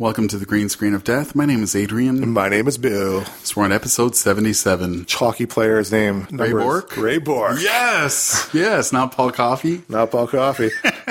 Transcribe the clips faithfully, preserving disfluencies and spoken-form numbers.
Welcome to the Green Screen of Death. My name is Adrian. My name is Bill. So we're on episode seventy-seven. Chalky player's name. Ray Bork? Ray Bork. Yes! Yes, not Paul Coffey. Not Paul Coffey.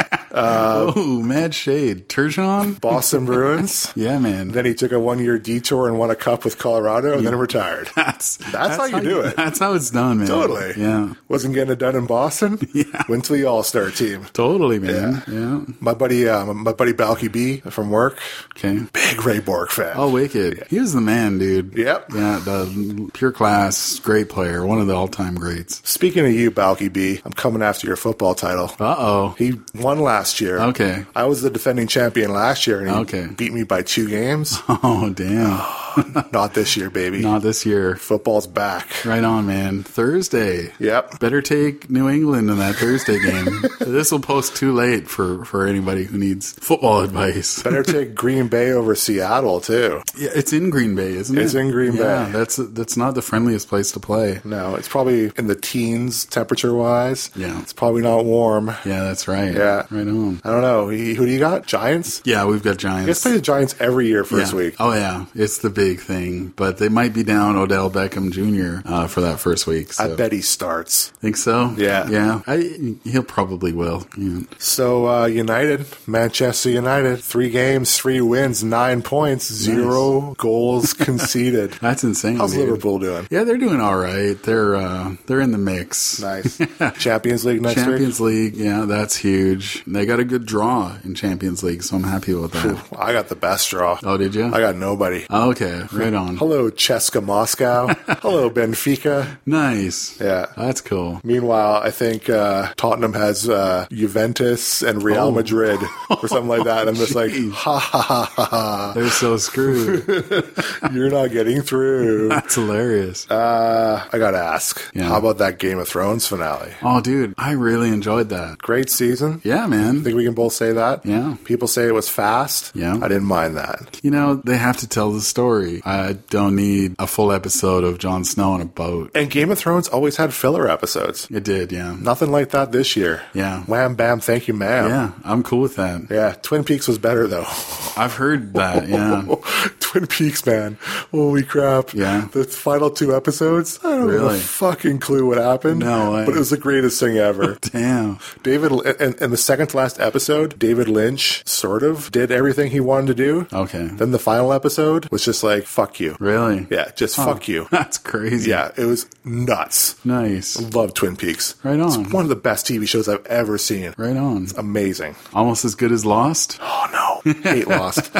Uh, oh, mad shade. Turgeon? Boston Bruins. Yeah, man. Then he took a one-year detour and won a cup with Colorado and yeah. then retired. That's, that's, that's how you how do you, it. That's how it's done, man. Totally. Yeah. Wasn't getting it done in Boston? Yeah. Went to the All-Star team. Totally, man. Yeah. yeah. My buddy, uh, my buddy Balky B from work. Okay. Big Ray Bork fan. Oh, wicked. Yeah. He was the man, dude. Yep. Yeah, the pure class, great player. One of the all-time greats. Speaking of you, Balky B, I'm coming after your football title. Uh-oh. He won last year. Okay. I was the defending champion last year, and he okay. beat me by two games. Oh, damn. Not this year, baby. Not this year. Football's back. Right on, man. Thursday. Yep. Better take New England in that Thursday game. This will post too late for, for anybody who needs football advice. Better take Green Bay over Seattle, too. Yeah, it's in Green Bay, isn't it? It's in Green yeah, Bay. that's that's not the friendliest place to play. No, it's probably in the teens temperature-wise. Yeah. It's probably not warm. Yeah, that's right. Yeah. Right on. I don't know. Who do you got? Giants? Yeah, we've got Giants. You guys play the Giants every year first yeah. week. Oh, yeah. It's the big thing. But they might be down Odell Beckham Junior Uh, for that first week. So. I bet he starts. Think so? Yeah. Yeah. I, he'll probably will. Yeah. So, uh, United, Manchester United, three games, three wins, nine points, zero nice. goals conceded. That's insane. How's dude. Liverpool doing? Yeah, they're doing all right. They're uh, they're in the mix. Nice. Champions League next Champions week? League, yeah, that's huge. They got a good draw in Champions League, so I'm happy with that. Whew, I got the best draw. Oh, did you? I got nobody. Oh, okay, right on. Hello, Cheska Moscow. Hello, Benfica. Nice. Yeah. That's cool. Meanwhile, I think uh, Tottenham has uh, Juventus and Real oh. Madrid or something like that. And I'm just like, ha, ha, ha, ha, ha. They're so screwed. You're not getting through. That's hilarious. Uh, I got to ask, yeah. how about that Game of Thrones finale? Oh, dude, I really enjoyed that. Great season. Yeah, man. I think we can both say that. Yeah. People say it was fast. Yeah. I didn't mind that. You know, they have to tell the story. I don't need a full episode of Jon Snow on a boat. And Game of Thrones always had filler episodes. It did, yeah. Nothing like that this year. Yeah. Wham, bam, thank you, ma'am. Yeah, I'm cool with that. Yeah, Twin Peaks was better, though. I've heard that, yeah. Twin Peaks, man. Holy crap. Yeah. The final two episodes, I don't really? have a fucking clue what happened. No way. But it was the greatest thing ever. Damn. David, and, and the second to last episode, David Lynch sort of did everything he wanted to do. Okay. Then the final episode was just like, fuck you. Really? Yeah, just oh, fuck you. That's crazy. Yeah, it was nuts. Nice. Love Twin Peaks. Right on. It's one of the best T V shows I've ever seen. Right on. It's amazing. Almost as good as Lost? Oh, no. Hate Lost.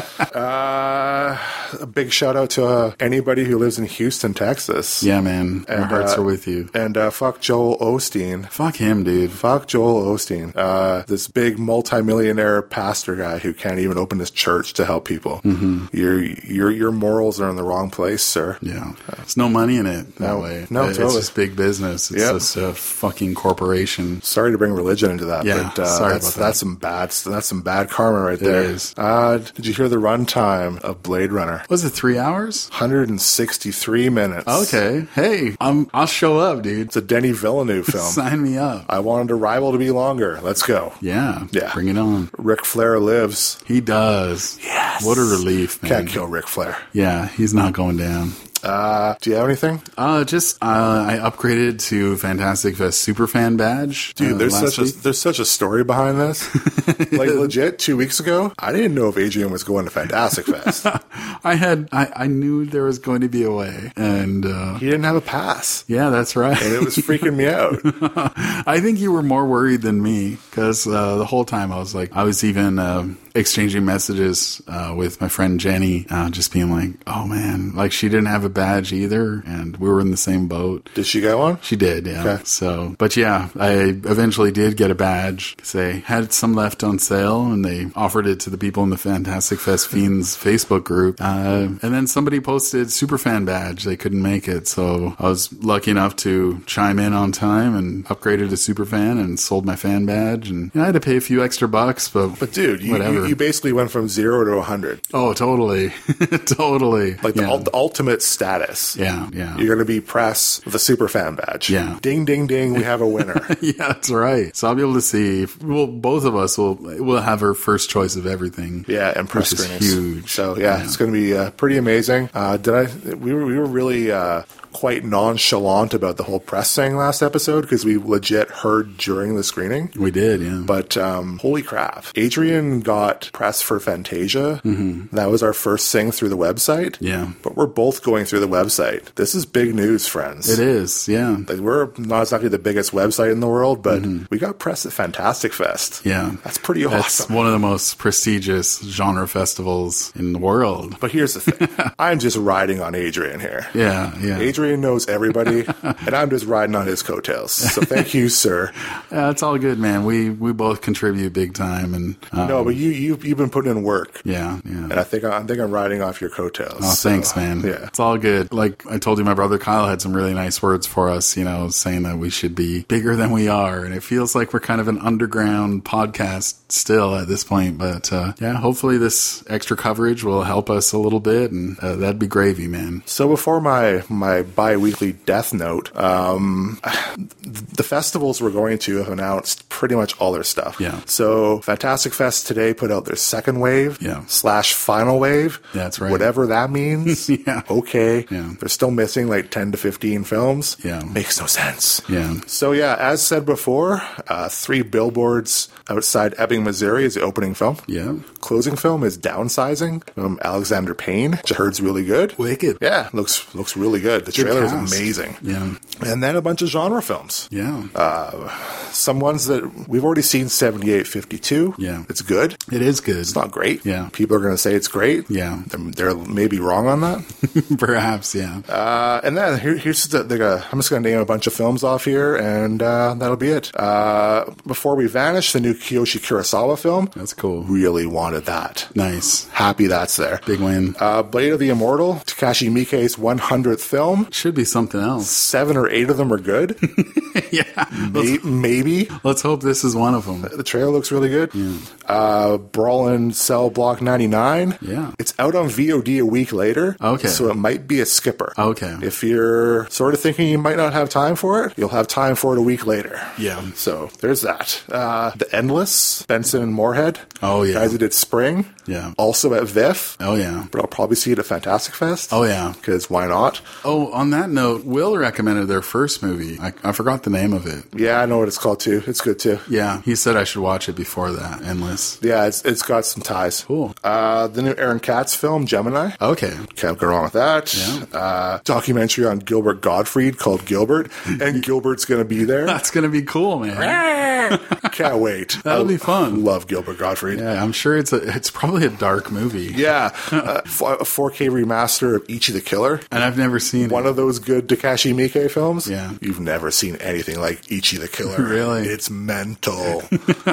Uh, a big shout out to uh, anybody who lives in Houston, Texas. Yeah, man. Our And, hearts uh, are with you. And uh, fuck Joel Osteen. Fuck him, dude. Fuck Joel Osteen. Uh, this big multimillionaire pastor guy who can't even open his church to help people. Mm-hmm. Your your your morals are in the wrong place, sir. Yeah. There's no money in it that No. way. No, It's totally. just big business. It's Yep. just a fucking corporation. Sorry to bring religion into that, Yeah, but uh, sorry that's about that. that's some bad that's some bad karma right there. is. Uh, did you hear the runtime of Blade Runner? Was it three hours? one hundred sixty-three minutes. Okay. Hey, I'm, I'll show up, dude. It's a Denis Villeneuve film. Sign me up. I wanted a rival to be longer. Let's go. Yeah. Yeah. Bring it on. Ric Flair lives. He does. Yes. What a relief, man. Can't kill Ric Flair. Yeah, he's not going down. Uh, do you have anything? Uh, just, uh, I upgraded to Fantastic Fest Superfan badge. Dude, uh, there's last such a week. there's such a story behind this. Like legit, two weeks ago, I didn't know if Adrian was going to Fantastic Fest. I had, I, I knew there was going to be a way. And, uh, He didn't have a pass. yeah, that's right. And it was freaking me out. I think you were more worried than me because uh, the whole time I was like, I was even um, exchanging messages uh, with my friend Jenny, uh, just being like, oh man, like she didn't have a badge either, and we were in the same boat. Did she get one? She did, yeah. Okay. So, but yeah, I eventually did get a badge because they had some left on sale and they offered it to the people in the Fantastic Fest Fiends Facebook group. Uh, and then somebody posted Superfan badge. They couldn't make it. So I was lucky enough to chime in on time and upgraded to Superfan and sold my fan badge. And you know, I had to pay a few extra bucks, but, But dude, you, whatever. you Whatever. You, you basically went from zero to a hundred. Oh, totally, totally. Like the, yeah. ul- the ultimate status. yeah, yeah, You're going to be press with a super fan badge. Yeah. Ding, ding, ding. We have a winner. yeah. That's right. So I'll be able to see. Well, both of us will will have our first choice of everything. Yeah, and press which is screenings. huge. So yeah, Yeah. it's going to be uh, pretty amazing. Uh, did I? We were we were really uh, quite nonchalant about the whole press thing last episode because we legit heard during the screening. We did, yeah. But um, holy crap, Adrian got press for Fantasia. Mm-hmm. That was our first thing through the website. Yeah. But we're both going through the website. This is big news, friends. It is, yeah. Like, we're not exactly the biggest website in the world, but mm-hmm. we got press at Fantastic Fest. Yeah. That's pretty That's awesome. one of the most prestigious genre festivals in the world. But here's the thing. I'm just riding on Adrian here. Yeah, yeah. Adrian knows everybody, and I'm just riding on his coattails. So thank you, sir. Yeah, it's all good, man. We we both contribute big time, and um, No, but you, you, you've been putting in work. yeah, yeah. And I think, I think I'm riding off your coattails. Oh, so, thanks, man. Yeah. It's all good. Like I told you, my brother Kyle had some really nice words for us, you know, saying that we should be bigger than we are. And it feels like we're kind of an underground podcast still at this point. But uh, yeah, hopefully this extra coverage will help us a little bit. And uh, that'd be gravy, man. So before my, my bi-weekly death note, um, the festivals we're going to have announced pretty much all their stuff. Yeah. So Fantastic Fest today put out their second wave Yeah. slash final wave. That's right. Whatever that means. Yeah. Okay. Yeah. They're still missing like ten to fifteen films. Yeah. Makes no sense. Yeah. So yeah, as said before, uh, Three Billboards Outside Ebbing, Missouri is the opening film. Yeah. Closing film is Downsizing from Alexander Payne, which I heard is really good. Wicked. Yeah, looks looks really good. The Good trailer is cast. amazing. Yeah. And then a bunch of genre films. Yeah. Uh, some ones that we've already seen, seventy-eight fifty-two. Yeah. It's good. It is good. It's not great. Yeah. People are going to say it's great. Yeah. They're, they're maybe wrong on that. Perhaps, yeah. Uh, and then here, here's the, the, I'm just going to name a bunch of films off here, and uh, that'll be it. Uh, Before We Vanish, the new Kiyoshi Kurosawa film. That's cool. Really wanted that. Nice. Happy that's there. Big win. Uh, Blade of the Immortal, Takashi Miike's one hundredth film. Should be something else. Seven or eight of them are good. yeah. May- maybe. Let's hope this is one of them. The trailer looks really good. Yeah. Uh, Brawl in Cell Block ninety-nine. Yeah. It's out on V O D a week later. Okay. So it might be a skipper. Okay. If you're sort of thinking you might not have time for it, you'll have time for it a week later. Yeah. So there's that. Uh, The Endless, Benson and Moorhead. Oh, yeah. Guys that did Spring. Yeah. Also at V I F. Oh, yeah. But I'll probably see it at Fantastic Fest. Oh, yeah. Because why not? Oh, on that note, Will recommended their first movie. I, I forgot the name of it. Yeah, I know what it's called too. It's good too. Yeah. He said I should watch it before that. Endless. Yeah, it's it's got some ties. Cool. Uh, the new Aaron Katz film, Gemini. Okay. Can't go wrong with that. Yeah. Uh, documentary on Gilbert Gottfried called Gilbert, and Gilbert's going to be there. That's going to be cool, man. Can't wait. That'll I be fun. Love Gilbert Gottfried. Yeah, I'm sure it's a, it's probably a dark movie. Yeah. uh, f- a four K remaster of Ichi the Killer. And I've never seen One it. of those good Takashi Miike films. Yeah. You've never seen anything like Ichi the Killer. Really? It's mental.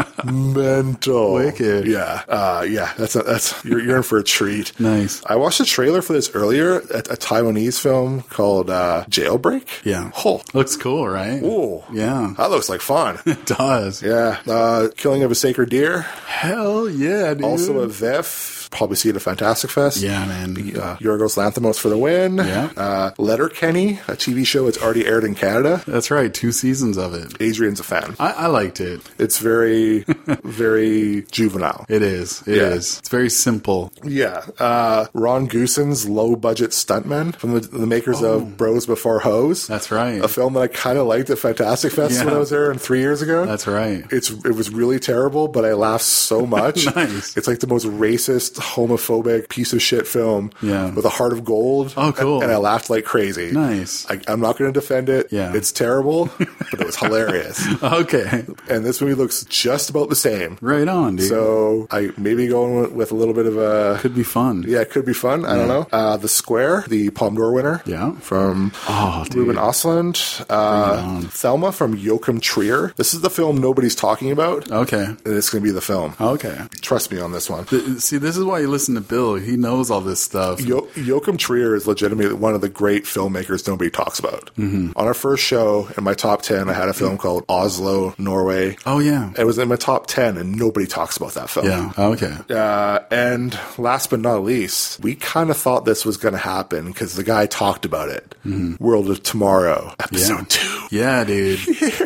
mental. Wicked. Yeah. Uh, yeah. That's a, that's you're, you're in for a treat. Nice. I watched a trailer for this earlier, a, a Taiwanese film called uh, Jailbreak. Yeah. Oh. Looks cool, right? Ooh. Yeah. That looks like fun. It does. Yeah. Uh, Killing of a Sacred Deer. Hell yeah, dude. Also a V I F. Probably see it at Fantastic Fest. Yeah, man. Uh, Yorgos Lanthimos for the win. Yeah. Uh, Letterkenny, a T V show that's already aired in Canada. That's right. Two seasons of it. Adrian's a fan. I, I liked it. It's very, very juvenile. It is. It Yeah. is. It's very simple. Yeah. Uh, Ron Goosen's low-budget stuntman from the, the makers of Bros Before Hoes. That's right. A film that I kind of liked at Fantastic Fest Yeah. when I was there and three years ago. That's right. It's It was really terrible, but I laughed so much. Nice. It's like the most racist, homophobic piece of shit film Yeah. with a heart of gold. Oh, cool. And I laughed like crazy. Nice. I, I'm not going to defend it. Yeah. It's terrible, but it was hilarious. Okay. And this movie looks just about the same. Right on, dude. So I maybe going with, with a little bit of a... Could be fun. Yeah, it could be fun. I don't know. Uh, The Square, the Palme d'Or winner. Yeah. From Oh, dude. Ruben Ostlund. Uh, on. Thelma from Joachim Trier. This is the film nobody's talking about. Okay. And it's going to be the film. Okay. Trust me on this one. Th- See, this is why you listen to Bill. He knows all this stuff. Yo- Joachim Trier is legitimately one of the great filmmakers nobody talks about. Mm-hmm. On our first show, in my top ten, I had a film called Oslo, Norway. Oh, yeah. It was in my top ten, and nobody talks about that film. Yeah, okay. Uh, and last but not least, we kind of thought this was going to happen because the guy talked about it. Mm-hmm. World of Tomorrow, episode yeah. two. Yeah, dude. Yes.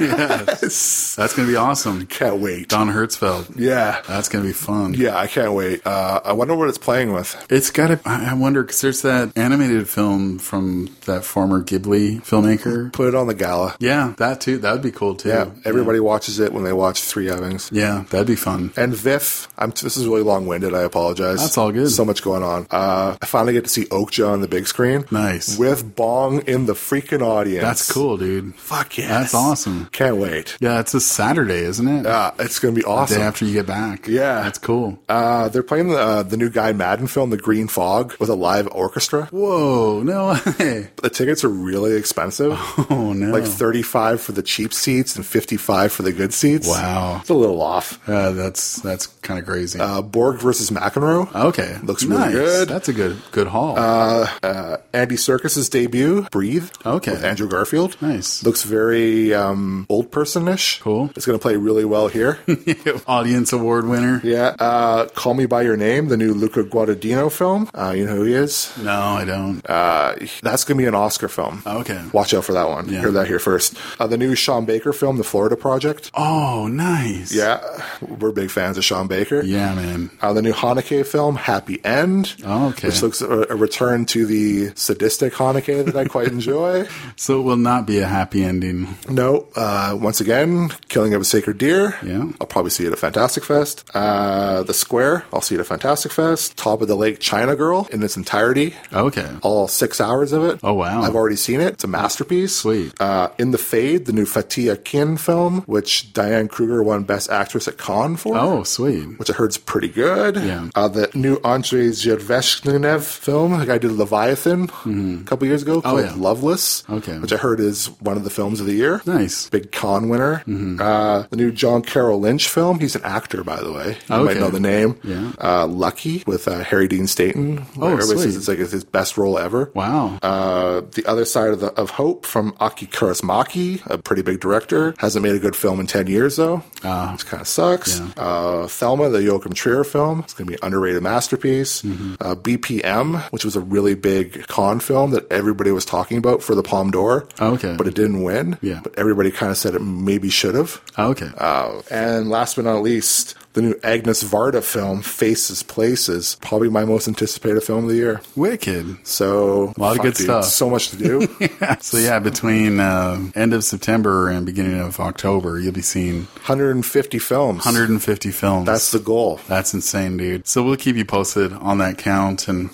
yes. That's going to be awesome. Can't wait. Don Hertzfeld. Yeah. That's going to be fun. Yeah, I can't wait. Uh, I wonder what it's playing with. It's got to, I wonder, because there's that animated film from that former Ghibli filmmaker. Put it on the gala. Yeah, that too. That would be cool too. Yeah, everybody yeah. watches it when they watch Three Evans. Yeah, that'd be fun. And Viff, I'm, this is really long-winded. I apologize. That's all good. So much going on. Uh, I finally get to see Okja on the big screen. Nice. With Bong in the freaking audience. That's cool, dude. Fuck yeah. That's awesome. Can't wait. Yeah, it's a Saturday, isn't it? Yeah, uh, it's going to be awesome. The day after you get back. Yeah. That's cool. Uh, they're playing the, uh, the new Guy Madden film, The Green Fog, with a live orchestra. Whoa, no way. The tickets are really expensive. Oh, no. Like thirty-five for the cheap seats and fifty-five for the good seats. Wow. It's a little off. Uh, that's that's kind of crazy. Uh, Borg versus McEnroe. Okay. Looks nice. really good. That's a good good haul. Uh, uh, Andy Serkis's debut, Breathe. Okay. With Andrew Garfield. Nice. Looks very um, old person-ish. Cool. It's going to play really well here. Audience award winner. Yeah. Uh, Call Me By Your Name, the new Luca Guadagnino film. Uh, you know who he is? No, I don't. Uh, that's going to be an Oscar film. Okay. Watch out for that one. Yeah. Hear that here first. Uh, the new Sean Baker film, The Florida Project. Oh, nice. Yeah. We're big fans of Sean Baker. Yeah, man. Uh, the new Haneke film, Happy End. Oh, okay. Which looks a, a return to the sadistic Haneke that I quite enjoy. So it will not be a happy ending. No. Uh, once again, Killing of a Sacred Deer. Yeah. I'll probably see it at Fantastic Fest. Uh, the Square. I'll see it at Fantastic Fest. Top of the Lake China Girl in its entirety. Okay. All six hours of it. Oh, wow. I've already seen it. It's a masterpiece. Sweet. Uh, in the Fade, the new Fatih Akin film, which Diane Kruger won Best Actress at Cannes for. Oh, sweet. Which I heard's pretty good. Yeah. Uh, the new Andrei Zherveshnev film, the guy did Leviathan mm-hmm. a couple years ago, called oh, yeah. Loveless. Okay. Which I heard is one of the films of the year. Nice. Big Cannes winner. Mm-hmm. Uh, the new John Carroll Lynch film. He's an actor, by the way. You okay. might know the name. Yeah. Uh, Lucky with uh, Harry Dean Stanton. Oh, sweet. Says it's like his best role ever. Wow. Uh, the Other Side of, the, of Hope from Aki Kaurismäki, a pretty big director. Hasn't made a good film in ten years, though. Uh, Which kind of sucks. Yeah. Uh, Thelma, the Joachim Trier film. It's going to be an underrated masterpiece. Mm-hmm. Uh, B P M, which was a really big Cannes film that everybody was talking about for the Palme d'Or. Okay. But it didn't win. Yeah. But everybody kind of said it maybe should have. Okay. Uh, and last but not least, the new Agnes Varda film, Faces Places, probably my most anticipated film of the year. Wicked. So, a lot fuck, of good dude, stuff. So much to do. yeah. So yeah, between uh, end of September and beginning of October, you'll be seeing one hundred fifty films. one hundred fifty films. That's the goal. That's insane, dude. So we'll keep you posted on that count, and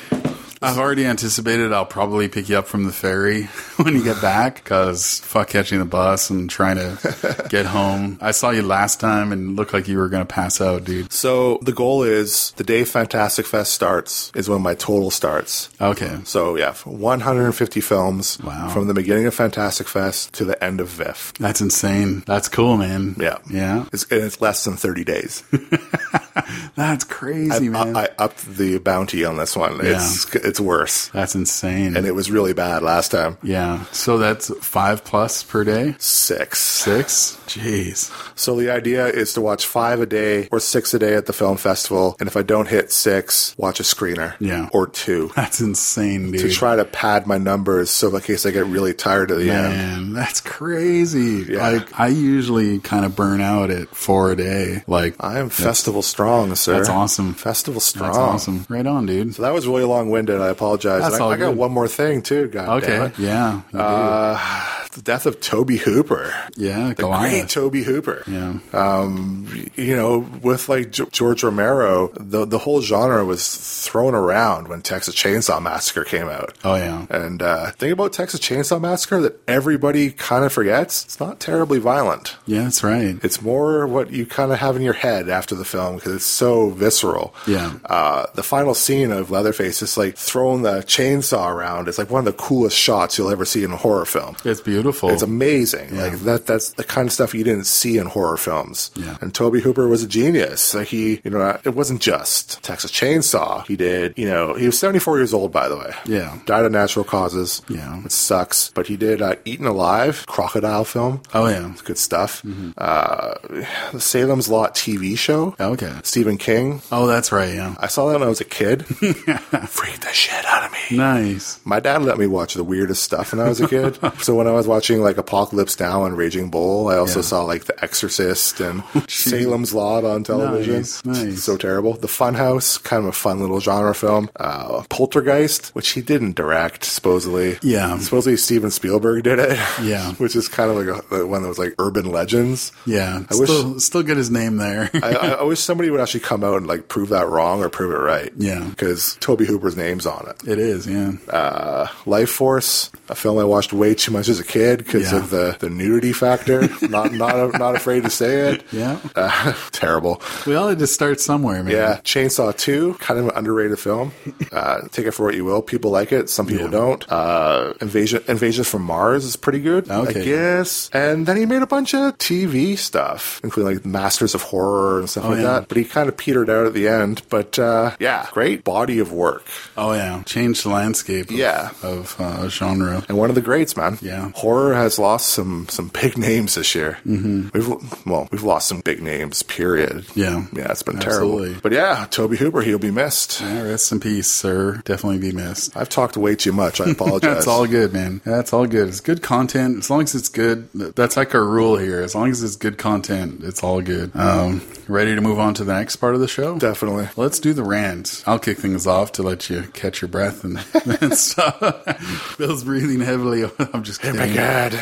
I've already anticipated I'll probably pick you up from the ferry when you get back, because fuck catching the bus and trying to get home. I saw you last time and it looked like you were going to pass out, dude. So the goal is the day Fantastic Fest starts is when my total starts. Okay. So yeah, one hundred fifty films wow. from the beginning of Fantastic Fest to the end of Viff. That's insane. That's cool, man. Yeah. Yeah. It's, and it's less than thirty days. That's crazy, I, man. I, I upped the bounty on this one. Yeah. It's it's worse. That's insane. And it was really bad last time. Yeah. So that's five plus per day? Six. Six? Jeez. So the idea is to watch five a day or six a day at the film festival. And if I don't hit six, watch a screener. Yeah. Or two. That's insane, dude. To try to pad my numbers so in case I get really tired at the Man, end. Man, that's crazy. Yeah. Like, I usually kind of burn out at four a day. Like, I am festival strong, sir. That's awesome. Festival strong. That's awesome. Right on, dude. So that was really long-winded. I apologize. That's and I, all I got good. one more thing, too. God okay. damn it. Yeah. Uh, the death of Toby Hooper. Yeah, the Goliath. great Toby Hooper. Yeah. Um, you know, with like G- George Romero, the the whole genre was thrown around when Texas Chainsaw Massacre came out. Oh, yeah. And uh, thing about Texas Chainsaw Massacre that everybody kind of forgets, it's not terribly violent. Yeah, that's right. It's more what you kind of have in your head after the film because it's so visceral. Yeah. Uh, the final scene of Leatherface is like throwing the chainsaw around. It's like one of the coolest shots you'll ever see in a horror film. It's beautiful. beautiful. It's amazing. Yeah. Like that. That's the kind of stuff you didn't see in horror films. Yeah. And Tobe Hooper was a genius. Like he, you know, it wasn't just Texas Chainsaw. He did, you know, he was seventy-four years old, by the way. Yeah. Died of natural causes. Yeah. It sucks. But he did uh, Eaten Alive, crocodile film. Oh, yeah. It's good stuff. Mm-hmm. Uh, the Salem's Lot T V show. Okay. Stephen King. Oh, that's right, yeah. I saw that when I was a kid. Freaked the shit out of me. Nice. My dad let me watch the weirdest stuff when I was a kid. So when I was watching like Apocalypse Now and Raging Bull, I also Yeah. saw like The Exorcist and Salem's Lot on television. Nice, nice. So terrible. The Funhouse, kind of a fun little genre film. Uh, Poltergeist, which he didn't direct, supposedly. Yeah. Supposedly Steven Spielberg did it. Yeah. Which is kind of like a, one that was like urban legends. Yeah. I wish- still, still get his name there. I, I, I wish somebody would actually come out and like prove that wrong or prove it right. Yeah. Because Tobe Hooper's name's on it. It is, yeah. Uh, Life Force, a film I watched way too much as a kid because Yeah. of the, the nudity factor. not not not afraid to say it. Yeah. Uh, terrible. We all had to start somewhere, man. Yeah. Chainsaw two, kind of an underrated film. Uh, take it for what you will. People like it. Some people Yeah. don't. Uh, Invasion Invasion from Mars is pretty good, Okay. I guess. And then he made a bunch of T V stuff, including like Masters of Horror and stuff Oh, like yeah. that. But he kind of petered out at the end. But uh, yeah, great body of work. Oh, yeah. Changed the landscape of, Yeah. of uh, genre. And one of the greats, man. Yeah. Horror has lost some some big names this year. Mm-hmm. We've well, we've lost some big names. Period. Yeah. Yeah, it's been Absolutely. terrible. But yeah, Tobe Hooper, he'll be missed. Yeah, rest in peace, sir. Definitely be missed. I've talked way too much. I apologize. That's all good, man. That's all good. It's good content. As long as it's good, that's like our rule here. As long as it's good content, it's all good. Um, ready to move on to the next part of the show? Definitely. Let's do the rant. I'll kick things off to let you catch your breath and, and stuff. Bill's breathing heavily. I'm just kidding. Oh my God.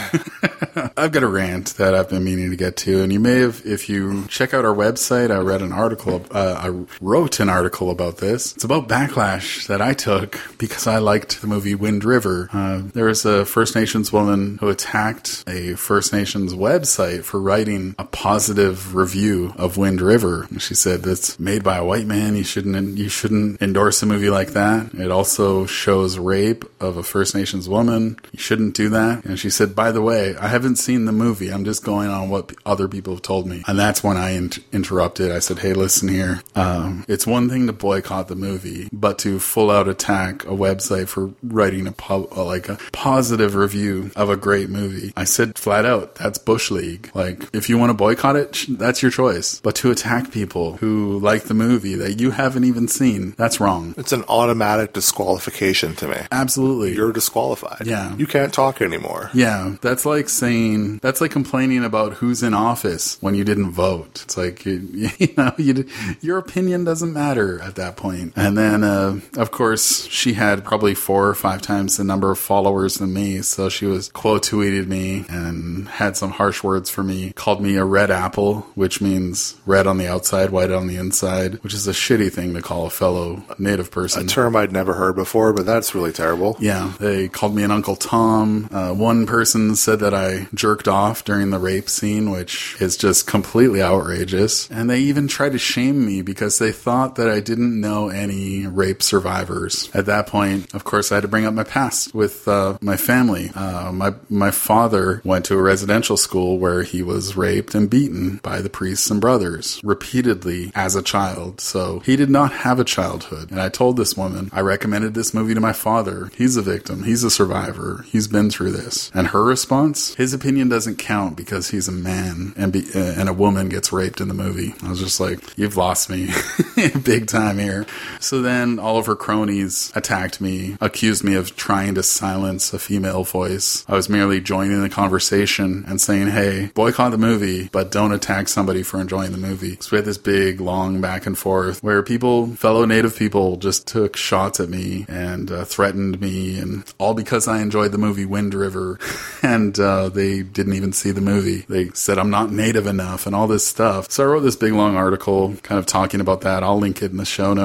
I've got a rant that I've been meaning to get to, and you may have, if you check out our website, I read an article, uh, I wrote an article about this. It's about backlash that I took because I liked the movie Wind River. Uh, there was a First Nations woman who attacked a First Nations website for writing a positive review of Wind River. She said that's made by a white man. You shouldn't, you shouldn't endorse a movie like that. It also shows rape of a First Nations woman. You shouldn't do that. And she said, by the way, I haven't seen the movie. I'm just going on what other people have told me. And that's when I in- interrupted. I said, hey, listen here. Um, it's one thing to boycott the movie, but to full out attack a website for writing a po- like a positive review of a great movie. I said flat out, that's Bush League. Like, if you want to boycott it, sh- that's your choice. But to attack people who like the movie that you haven't even seen, that's wrong. It's an automatic disqualification to me. Absolutely. You're disqualified. Yeah. You can't talk anymore. Yeah, that's like saying, that's like complaining about who's in office when you didn't vote. It's like, you, you know, you, your opinion doesn't matter at that point. And then, uh, of course, she had probably four or five times the number of followers than me. So she was quote tweeted me and had some harsh words for me, called me a red apple, which means red on the outside, white on the inside, which is a shitty thing to call a fellow Native person. A term I'd never heard before, but that's really terrible. Yeah, they called me an Uncle Tom. Uh, one person said that I jerked off during the rape scene, which is just completely outrageous. And they even tried to shame me because they thought that I didn't know any rape survivors. At that point, of course, I had to bring up my past with uh, my family. Uh, my my father went to a residential school where he was raped and beaten by the priests and brothers repeatedly as a child. So he did not have a childhood. And I told this woman, I recommended this movie to my father. He's a victim. He's a survivor. He's been through this. And her response, his opinion doesn't count because he's a man and be, uh, and a woman gets raped in the movie. I was just like, you've lost me big time here. So then all of her cronies attacked me, accused me of trying to silence a female voice. I was merely joining the conversation and saying, hey, boycott the movie, but don't attack somebody for enjoying the movie. So we had this big, long back and forth where people, fellow Native people, just took shots at me and uh, threatened me, and all because I enjoyed the movie Wind River. And uh, they didn't even see the movie. They said I'm not Native enough and all this stuff. So I wrote this big, long article kind of talking about that. I'll link it in the show notes.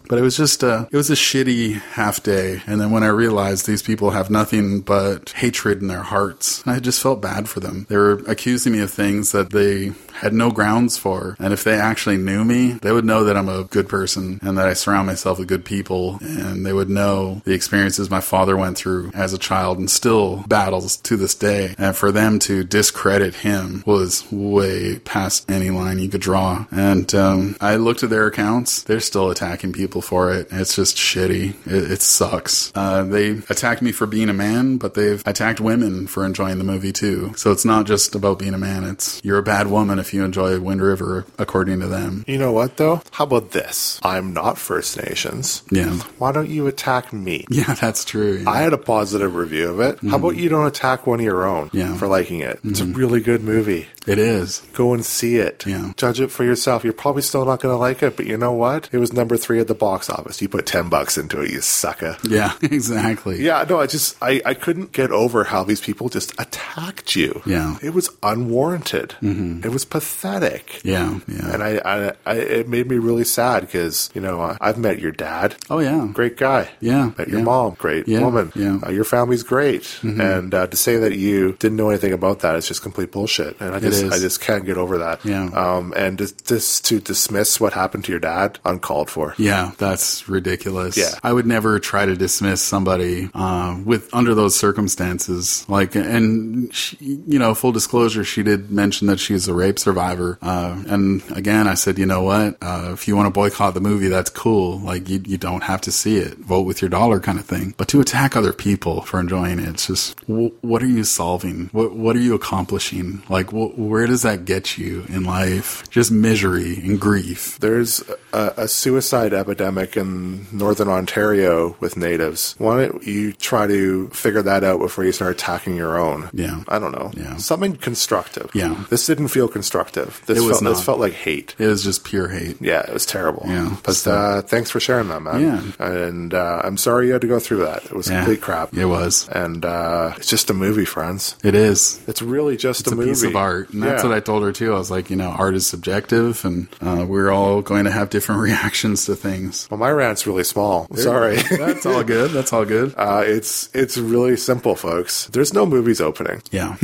But it was just a, it was a shitty half day. And then when I realized these people have nothing but hatred in their hearts, I just felt bad for them. They were accusing me of things that they had no grounds for. And if they actually knew me, they would know that I'm a good person and that I surround myself with good people. And they would know the experiences my father went through as a child and still battles to this day. And for them to discredit him was way past any line you could draw. And um, I looked at their accounts. They're still attacking people for it. It's just shitty. It, it sucks. Uh, they attacked me for being a man, but they've attacked women for enjoying the movie too. So it's not just about being a man. It's you're a bad woman if you enjoy Wind River, according to them. You know what, though? How about this? I'm not First Nations. Yeah. Why don't you attack me? Yeah, that's true. Yeah. I had a positive review of it. Mm-hmm. How about you don't attack one of your own yeah. for liking it? It's mm-hmm. a really good movie. It is. Go and see it. Yeah. Judge it for yourself. You're probably still not going to like it, but you know what? It was number three at the box office. You put ten bucks into it, you sucker. Yeah, exactly. Yeah, no, I just, I, I couldn't get over how these people just attacked you. Yeah. It was unwarranted. Mm-hmm. It was pathetic. Yeah, yeah. And I, I, I it made me really sad because, you know, uh, I've met your dad. Oh, yeah. Great guy. Yeah. Met your yeah. mom. Great yeah, woman. Yeah. Uh, your family's great. Mm-hmm. And uh, to say that you didn't know anything about that is just complete bullshit. And I just, I just can't get over that. Yeah. Um, and just, just to dismiss what happened to your dad, uncalled for. Yeah, that's ridiculous. Yeah. I would never try to dismiss somebody uh, with under those circumstances. Like, and she, you know, full disclosure, she did mention that she's a rape survivor. Uh, and again, I said, you know what? Uh, if you want to boycott the movie, that's cool. Like, you, you don't have to see it. Vote with your dollar, kind of thing. But to attack other people for enjoying it, it's just, w- what are you solving? What What are you accomplishing? Like, wh- where does that get you in life? Just misery and grief. There's a, a suicide epidemic in northern Ontario with natives. Why don't you try to figure that out before you start attacking your own? Yeah. I don't know. Yeah. Something constructive. Yeah. This didn't feel constructive. This It was felt, not. This felt like hate. It was just pure hate. Yeah, it was terrible. Yeah. But So- uh, thanks for sharing that, man. Yeah. And uh, I'm sorry you had to go through that. It was Yeah. complete crap. It was. And uh, it's just a movie, friends. It is. It's really just It's a a movie. piece of art. And that's Yeah. what I told her too. I was like, you know, art is subjective and uh, we're all going to have different reactions to things. Well, my rant's really small. Sorry. That's all good. That's all good. Uh, it's it's really simple, folks. There's no movies opening. Yeah.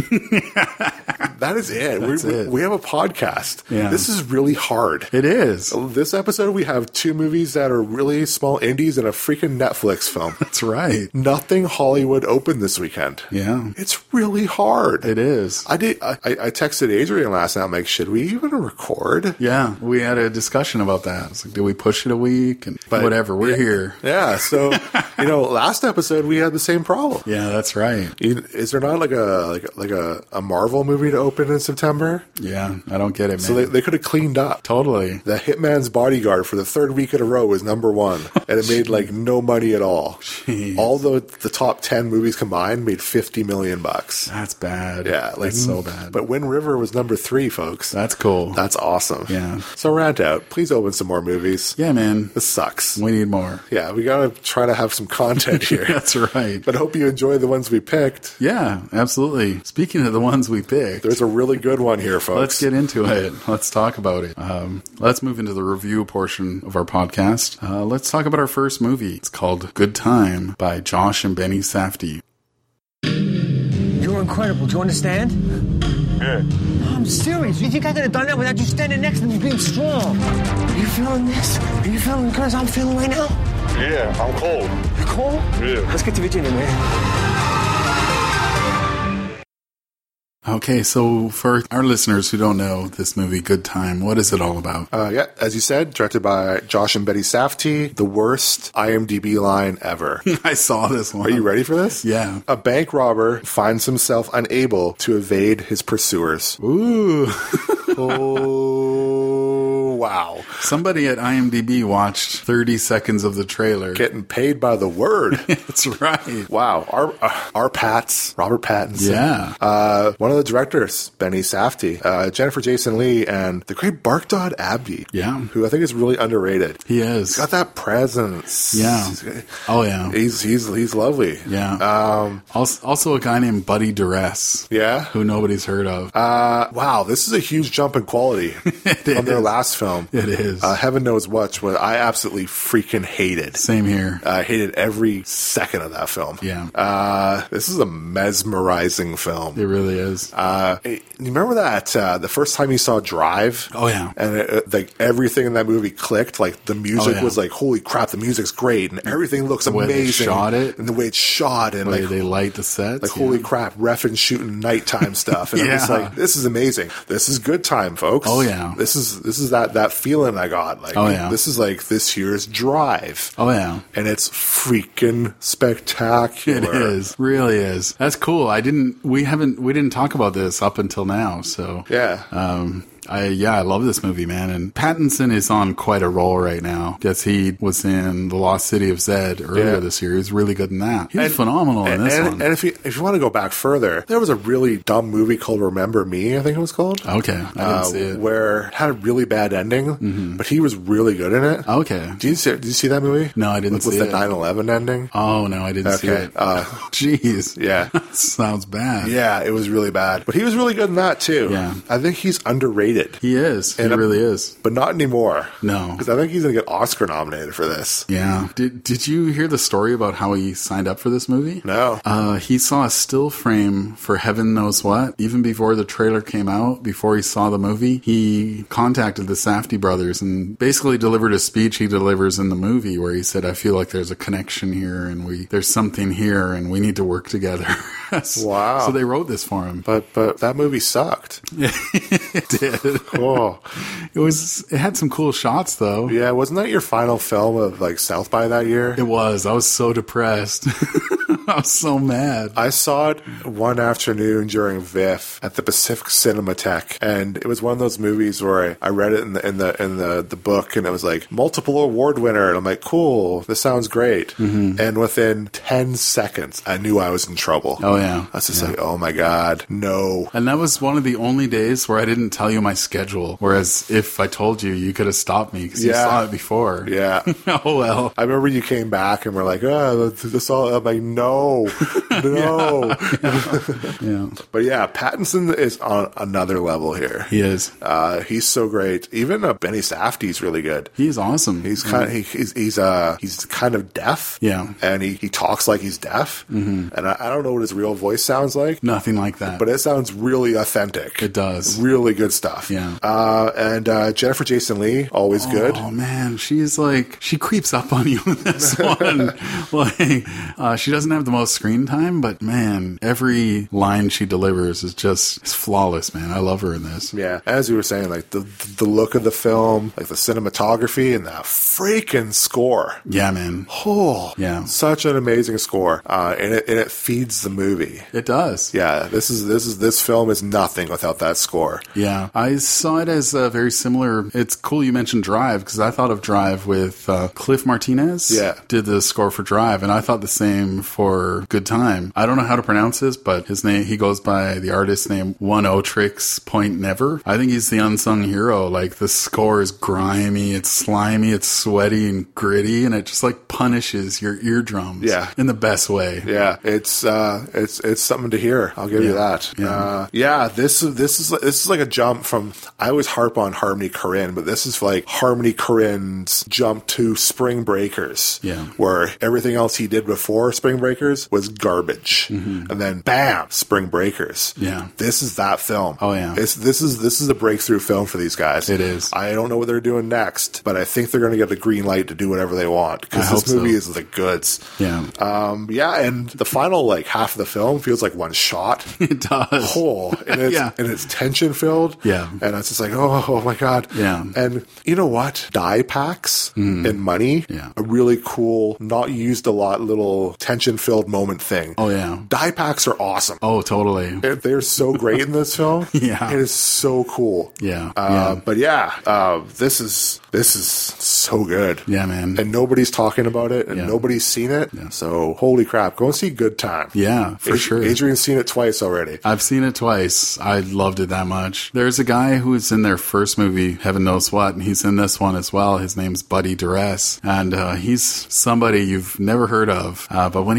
That is it. That's we, it. we have a podcast. Yeah. This is really hard. It is. This episode, we have two movies that are really small indies and a freaking Netflix film. That's right. Nothing Hollywood opened this weekend. Yeah. It's really hard. It is. I did. I, I texted Adrian last night. I'm like, should we even record? Yeah. We had a discussion about that. It's like, do we push it a week? And But- whatever. We're yeah. here. Yeah. So, you know, last episode we had the same problem. Yeah, that's right. You- Is there not like a like like a, a Marvel movie to open in September? Yeah. I don't get it, man. So they, they could have cleaned up. totally. The Hitman's Bodyguard for the third week in a row was number one, and it made like no money at all. Jeez. All the the top ten movies combined made fifty million bucks. That's bad. Yeah, like That's so bad. But Wind River was number three, folks. That's cool. That's awesome. Yeah. So rant out. Please open some more movies. Yeah, man. This sucks. We need more. Yeah, we gotta try to have some content here. That's right. But I hope you enjoy the ones we picked. Yeah, absolutely. Speaking of the ones we picked, There's a really good one here, folks. let's get into it. Let's talk about it. Um, let's move into the review portion of our podcast. Uh, let's talk about our first movie. It's called Good Time by Josh and Benny Safdie. You're incredible. Do you understand? Yeah. I'm serious. You think I could have done that without you standing next to me being strong? Are you feeling this? Are you feeling the as I'm feeling right now? Yeah, I'm cold. You cold? Yeah. Let's get to Virginia, man. Okay, so for our listeners who don't know this movie, Good Time, what is it all about? Uh, yeah, as you said, directed by Josh and Betty Safdie, the worst I M D B line ever. I saw this one. Are you ready for this? Yeah. A bank robber finds himself unable to evade his pursuers. Ooh. Oh, wow. Somebody at IMDb watched thirty seconds of the trailer. Getting paid by the word. That's right. Wow. Our, uh, our Pats, Robert Pattinson. Yeah. Uh, one of the directors, Benny Safdie, uh, Jennifer Jason Leigh, and the great Barkdad Abdi. Yeah. Who I think is really underrated. He is. He's got that presence. Yeah. He's, Oh, yeah. he's, he's, he's lovely. Yeah. Um, also, also a guy named Buddy Duress. yeah. Who nobody's heard of. Uh, wow, this is a huge jump in quality It from their is. last film. film. It is. Uh, Heaven Knows What, what I absolutely freaking hated. Same here. I hated every second of that film. Yeah. Uh, this is a mesmerizing film. It really is. Uh, you remember that uh, the first time you saw Drive? Oh, yeah. And it, it, like everything in that movie clicked. Like the music Oh, yeah. was like, holy crap, the music's great, and everything looks The way amazing. they shot it. And the way it's shot, and The way like they light the sets. like yeah. holy crap, ref and shooting nighttime stuff. And I'm just Yeah. like, this is amazing. This is good time, folks. Oh, yeah. This is this is that that feeling I got. Like, Oh, yeah. this is like this year's Drive. Oh, yeah. And it's freaking spectacular. It is. Really is. That's cool. I didn't, we haven't, we didn't talk about this up until now. So, Yeah. um, I, yeah, I love this movie, man. And Pattinson is on quite a roll right now. Yes, he was in The Lost City of Zed earlier Yeah. this year. He was really good in that. He was And- phenomenal in and, this and, one. and if you if you want to go back further, there was a really dumb movie called Remember Me, I think it was called. okay, I didn't Uh, see it. where it had a really bad ending, Mm-hmm. but he was really good in it. Okay. Did you see, did you see that movie? No, I didn't with, with see the it. nine eleven ending. Oh, no, I didn't see Okay. it. Uh, Jeez. yeah. Sounds bad. Yeah, it was really bad. But he was really good in that, too. Yeah. I think he's underrated. He is. He And I'm- really is. But not anymore. No. Because I think he's going to get Oscar nominated for this. Yeah. Did Did you hear the story about how he signed up for this movie? No. Uh, he saw a still frame for Heaven Knows What. Even before the trailer came out, before he saw the movie, he contacted the Safdie brothers and basically delivered a speech he delivers in the movie where he said, I feel like there's a connection here and we there's something here and we need to work together. Wow. So they wrote this for him. But but that movie sucked. It did. Oh. It was, it had some cool shots though. Yeah, wasn't that your final film of like South by that year? It was. I was so depressed. I was so mad. I saw it one afternoon during V I F at the Pacific Cinematheque, and it was one of those movies where I, I read it in the in the in the, the book, and it was like multiple award winner, and I'm like, cool, this sounds great. Mm-hmm. And within ten seconds, I knew I was in trouble. Oh yeah. I was just Yeah. like, oh my god, no. And that was one of the only days where I didn't tell you my schedule. Whereas if I told you, you could have stopped me because you Yeah. saw it before. Yeah. Oh well. I remember you came back and were like, oh, this all. I'm like, no, no. Yeah. But yeah, Pattinson is on another level here. He is. Uh, he's so great. Even uh, Benny Safdie's really good. He's awesome. He's kind of, he, he's he's uh he's kind of deaf. Yeah. and he, he talks like he's deaf. Mm-hmm. And I, I don't know what his real voice sounds like, Nothing like that. but it sounds really authentic. It does. Really good stuff. Yeah. Uh, and uh, Jennifer Jason Leigh, always good. Oh man, she's like she creeps up on you in this one. Like uh, she doesn't have the most screen time, but man, every line she delivers is just it's flawless. Man, I love her in this. Yeah, as you were saying, like the the look of the film, like the cinematography, and that freaking score. Yeah, man, Oh, Yeah. such an amazing score, uh, and it and it feeds the movie. it does. Yeah, this is this is this film is nothing without that score. Yeah, I saw it as a very similar. It's cool you mentioned Drive because I thought of Drive with uh, Cliff Martinez. Yeah. did the score for Drive, and I thought the same for Good Time. I don't know how to pronounce this, but his name he goes by the artist name One O Tricks Point Never. I think he's the unsung hero. Like the score is grimy, it's slimy, it's sweaty and gritty, and it just like punishes your eardrums. Yeah. in the best way. Yeah, it's uh, it's it's something to hear. I'll give you Yeah. that. Yeah. Uh, yeah, this is this is this is like a jump from. I always harp on Harmony Korine, but this is like Harmony Korine's jump to Spring Breakers. Yeah. where everything else he did before Spring Breakers was garbage, and then bam, Spring Breakers. Yeah. this is that film. Oh, yeah. It's, this is this is a breakthrough film for these guys. It is. I don't know what they're doing next, but I think they're going to get the green light to do whatever they want I because hope this movie so. is the goods. Yeah, Um, yeah, and the final like half of the film feels like one shot. it does. Whole and it's Yeah. and it's tension filled. Yeah. and it's just like oh, oh my god. Yeah. and you know what? Die packs and money. Yeah. a really cool, not used a lot, little tension filled moment thing. Oh yeah. Die packs are awesome. Oh totally. They're so great in this film. Yeah. it is so cool. Yeah. Uh, Yeah. But yeah, uh, this is this is so good. Yeah, man. And nobody's talking about it, and Yeah. nobody's seen it. So holy crap, go and see Good Time. Yeah, for Ad- sure. Adrian's seen it twice already. I've seen it twice. I loved it that much. There's a guy who was in their first movie, Heaven Knows What, and he's in this one as well. His name's Buddy Duress, and uh, he's somebody you've never heard of. Uh, but when he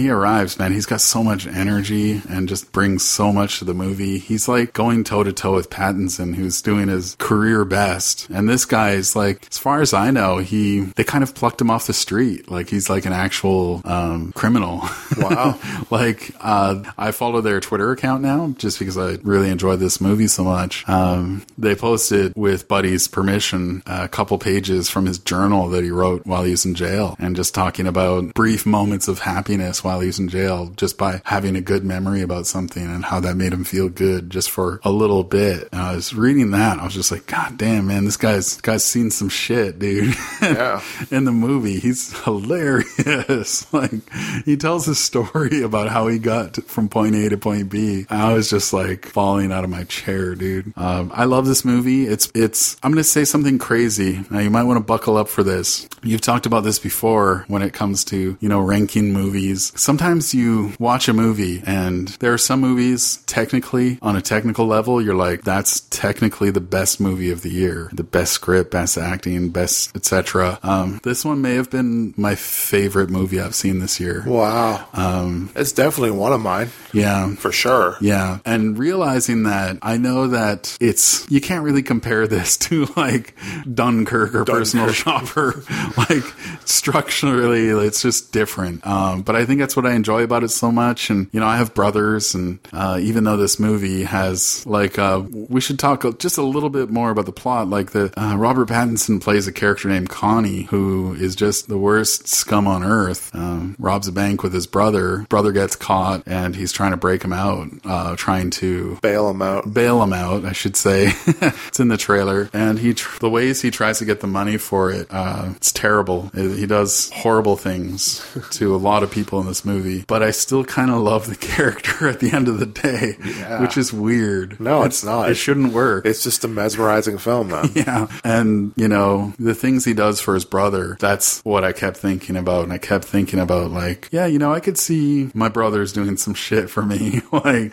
he arrives, man, he's got so much energy and just brings so much to the movie. He's like going toe to toe with Pattinson, who's doing his career best. And this guy is like, as far as I know, he they kind of plucked him off the street. Like he's like an actual um, criminal. Wow. Like uh, I follow their Twitter account now just because I really enjoyed this movie so much. Um, they posted with Buddy's permission a couple pages from his journal that he wrote while he was in jail, and just talking about brief moments of happiness while he was in jail, just by having a good memory about something and how that made him feel good just for a little bit. And I was reading that, I was just like, God damn, man, this guy's guy's seen some shit, dude. Yeah. In the movie, he's hilarious. Like, he tells his story about how he got to, from point A to point B. I was just like falling out of my chair, dude. Um, I love this movie. It's, it's, I'm going to say something crazy. Now, you might want to buckle up for this. You've talked about this before when it comes to, you know, ranking movies. Sometimes you watch a movie and there are some movies, technically, on a technical level, you're like, that's technically the best movie of the year. The best script, best acting, best et cetera. Um, this one may have been my favorite movie I've seen this year. Wow. Um, it's definitely one of mine. Yeah. For sure. Yeah. And realizing that, I know that it's, you can't really compare this to like Dunkirk or Dunkirk. Personal Shopper. Like, structurally, it's just different. Um, but I think that's what I enjoy about it so much. And, you know, I have brothers, and uh, even though this movie has, like, uh, we should talk just a little bit more about the plot. Like, the uh, Robert Pattinson plays a character named Connie, who is just the worst scum on earth. Um, robs a bank with his brother. Brother gets caught, and he's trying to break him out, uh, trying to bail him out. Bail him out, I should say. It's in the trailer. And he, tr- the ways he tries to get the money for it, uh, it's terrible. It, he does horrible things to a lot of people in this movie. But I still kind of love the character at the end of the day, yeah. which is weird. No, it's, it's not. It shouldn't work. It's just a mesmerizing film, though. Yeah. And, you know, the things he does for his brother, that's what I kept thinking about. And I kept thinking about, like, yeah, you know, I could see my brother's doing some shit for me. Like,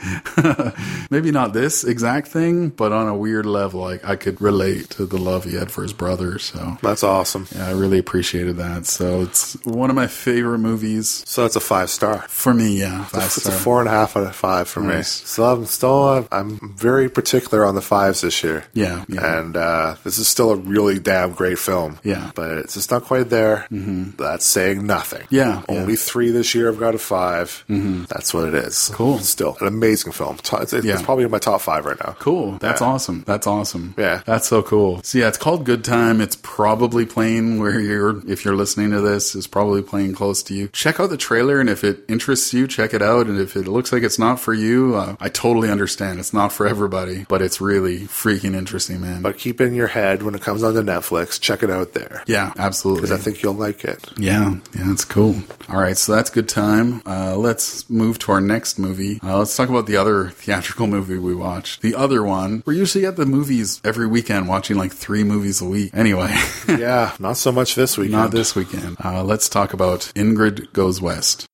maybe not this exact thing, but on a weird level, like, I could relate to the love he had for his brother. So that's awesome. Yeah, I really appreciated that. So it's one of my favorite movies. So it's a five star for me. Yeah, five it's a, star. It's a four and a half out of five for nice. me. So I'm still, uh, I'm very particular on the fives this year. Yeah, yeah. And uh, this is still a really damn great film. Yeah, but it's just not quite there. Mm-hmm. That's saying nothing. Yeah, only yeah. three this year. I've got a five. Mm-hmm. That's what it is. Cool. Still an amazing film. It's, it's, yeah. it's probably in my top five right now. Cool. That's yeah. awesome. That's awesome. Yeah, that's so cool. So yeah, it's called Good Time. It's probably playing where you're, if you're listening to this, it's probably playing close to you. Check out the trailer, and if it interests you, check it out. And if it looks like it's not for you, uh, I totally understand. It's not for everybody, but it's really freaking interesting, man. But keep it in your head when it comes onto Netflix. Check it out there. Yeah, absolutely. Because I think you'll like it. Yeah, yeah, it's cool. All right, so that's Good Time. Uh, let's move to our next movie. Uh, let's talk about the other theatrical movie we watched. The other one, we're usually at the movies every weekend, watching like three movies a week. Anyway. Yeah, not so much this weekend. Not this weekend. Uh, let's talk about Ingrid Goes West.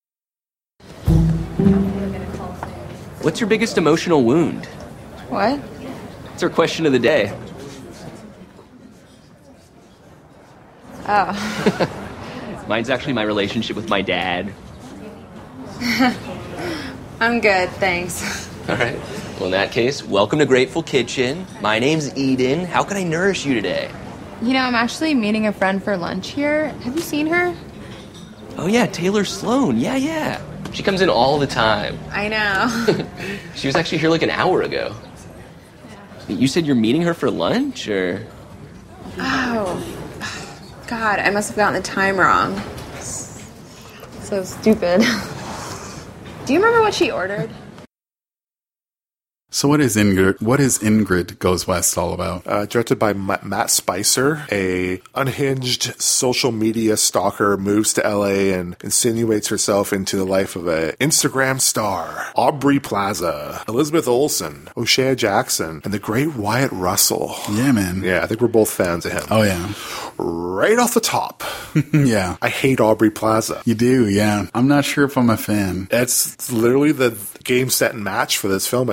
What's your biggest emotional wound? What? It's our question of the day. Oh. Mine's actually my relationship with my dad. I'm good, thanks. All right. Well, in that case, welcome to Grateful Kitchen. My name's Eden. How can I nourish you today? You know, I'm actually meeting a friend for lunch here. Have you seen her? Oh, yeah, Taylor Sloan. Yeah, yeah. She comes in all the time. I know. She was actually here like an hour ago. You said you're meeting her for lunch, or? Oh. God, I must have gotten the time wrong. So stupid. Do you remember what she ordered? So what is Ingrid, what is Ingrid Goes West all about? Uh, directed by M- Matt Spicer, a unhinged social media stalker moves to L A and insinuates herself into the life of a Instagram star. Aubrey Plaza, Elizabeth Olsen, O'Shea Jackson, and the great Wyatt Russell. Yeah, man. Yeah, I think we're both fans of him. Oh, yeah. Right off the top. Yeah. I hate Aubrey Plaza. You do, yeah. I'm not sure if I'm a fan. It's literally the game, set, and match for this film, I think. Yeah.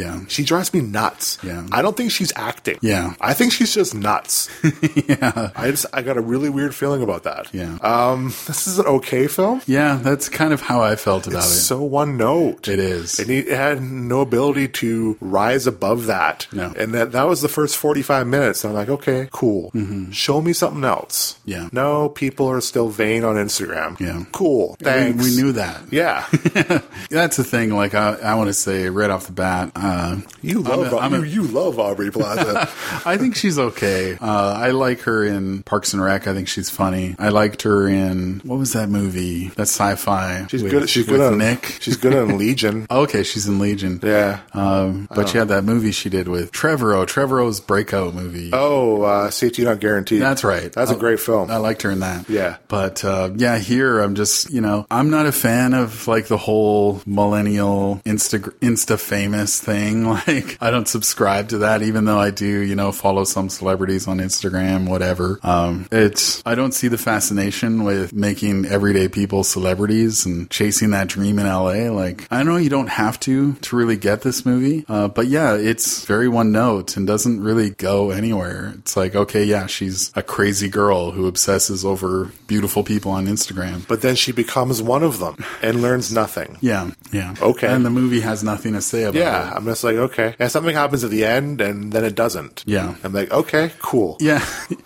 Yeah. She drives me nuts. Yeah. I don't think she's acting. Yeah. I think she's just nuts. Yeah. I just I got a really weird feeling about that. Yeah. Um, this is an okay film. Yeah, that's kind of how I felt about It's it. so one note. It is. It, it had no ability to rise above that. No. And that that was the first forty-five minutes. And I'm like, okay, cool. Mm-hmm. Show me something else. Yeah. No, people are still vain on Instagram. Yeah. Cool. Thanks. We, we knew that. Yeah. That's the thing. Like, I, I want to say right off the bat, uh, You love I'm a- I'm a- you, you love Aubrey Plaza. I think she's okay. Uh, I like her in Parks and Rec. I think she's funny. I liked her in, what was that movie? That sci-fi. She's with, good. She's with good on Nick. She's good on Legion. Okay, she's in Legion. Yeah. Um, but she had that movie she did with Trevorrow. Trevorrow's breakout movie. Oh, uh, Safety Not Guaranteed. That's right. That's I- a great film. I liked her in that. Yeah. But, uh, yeah, here I'm just, you know, I'm not a fan of, like, the whole millennial Insta, Insta famous thing. Like, I don't subscribe to that, even though I do, you know, follow some celebrities on Instagram, whatever. Um, it's, I don't see the fascination with making everyday people celebrities and chasing that dream in L A. Like, I know you don't have to, to really get this movie. Uh, but yeah, it's very one note and doesn't really go anywhere. It's like, okay, yeah, she's a crazy girl who obsesses over beautiful people on Instagram. But then she becomes one of them and learns nothing. Yeah, yeah. Okay. And the movie has nothing to say about Yeah, it. I'm just like, okay. And something happens at the end, and then it doesn't. Yeah. I'm like, okay, cool. Yeah.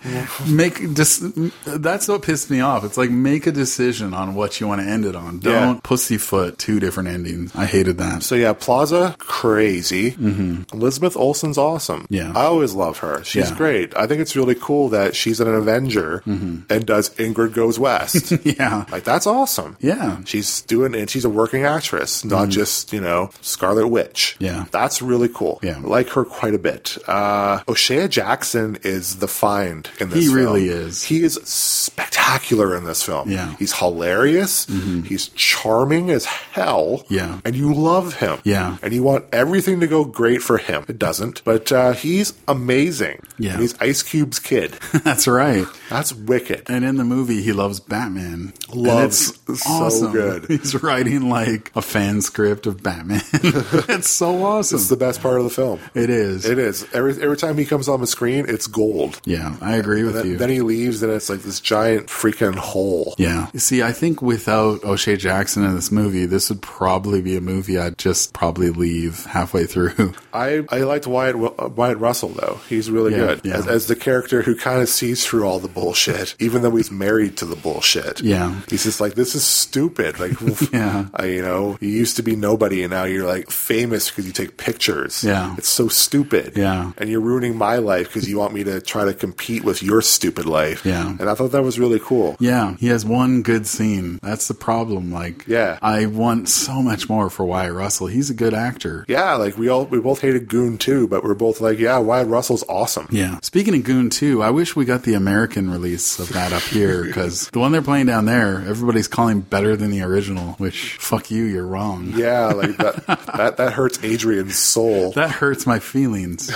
Make just that's what pissed me off. It's like, make a decision on what you want to end it on. Don't Yeah. pussyfoot two different endings. I hated that. So yeah, Plaza, crazy. Mm-hmm. Elizabeth Olsen's awesome. Yeah. I always love her. She's Yeah. great. I think it's really cool that she's an Avenger and does Ingrid Goes West. Yeah. Like, that's awesome. Yeah. She's doing, and she's a working actress, not just, you know, Scarlet Witch. Yeah. That's really cool. Yeah. I like her quite a bit. Uh, O'Shea Jackson is the find in this He film. really is. He is spectacular in this film. Yeah. He's hilarious. He's charming as hell. Yeah. And you love him. Yeah. And you want everything to go great for him. It doesn't. But uh, he's amazing. Yeah. And he's Ice Cube's kid. That's right. That's wicked. And in the movie, he loves Batman. Loves and it's so awesome. good. He's writing like a fan script of Batman. It's so awesome. It's the best part of the film. It is. It is. Every every time he comes on the screen, it's gold. Yeah, I agree with Then, you. then he leaves, and it's like this giant freaking hole. Yeah. You see, I think without O'Shea Jackson in this movie, this would probably be a movie I'd just probably leave halfway through. I, I liked Wyatt uh, Wyatt Russell, though. He's really Yeah, good. yeah. As, as the character who kind of sees through all the bullshit, even though he's married to the bullshit. Yeah. He's just like, this is stupid. Like, Yeah. I, you know, you used to be nobody, and now you're like famous because you take pictures. Yeah. It's so stupid. Yeah. And you're ruining my life because you want me to try to compete with your stupid life. Yeah. And I thought that was really cool. Yeah, he has one good scene. That's the problem. Like, Yeah. I want so much more for Wyatt Russell. He's a good actor. Yeah, like we all we both hated Goon too, but we're both like, yeah, Wyatt Russell's awesome. Yeah. Speaking of Goon two, I wish we got the American release of that up here, because the one they're playing down there, everybody's calling better than the original, which, fuck you, you're wrong. Yeah, like that that that hurts Adrian's soul. That hurts my feelings.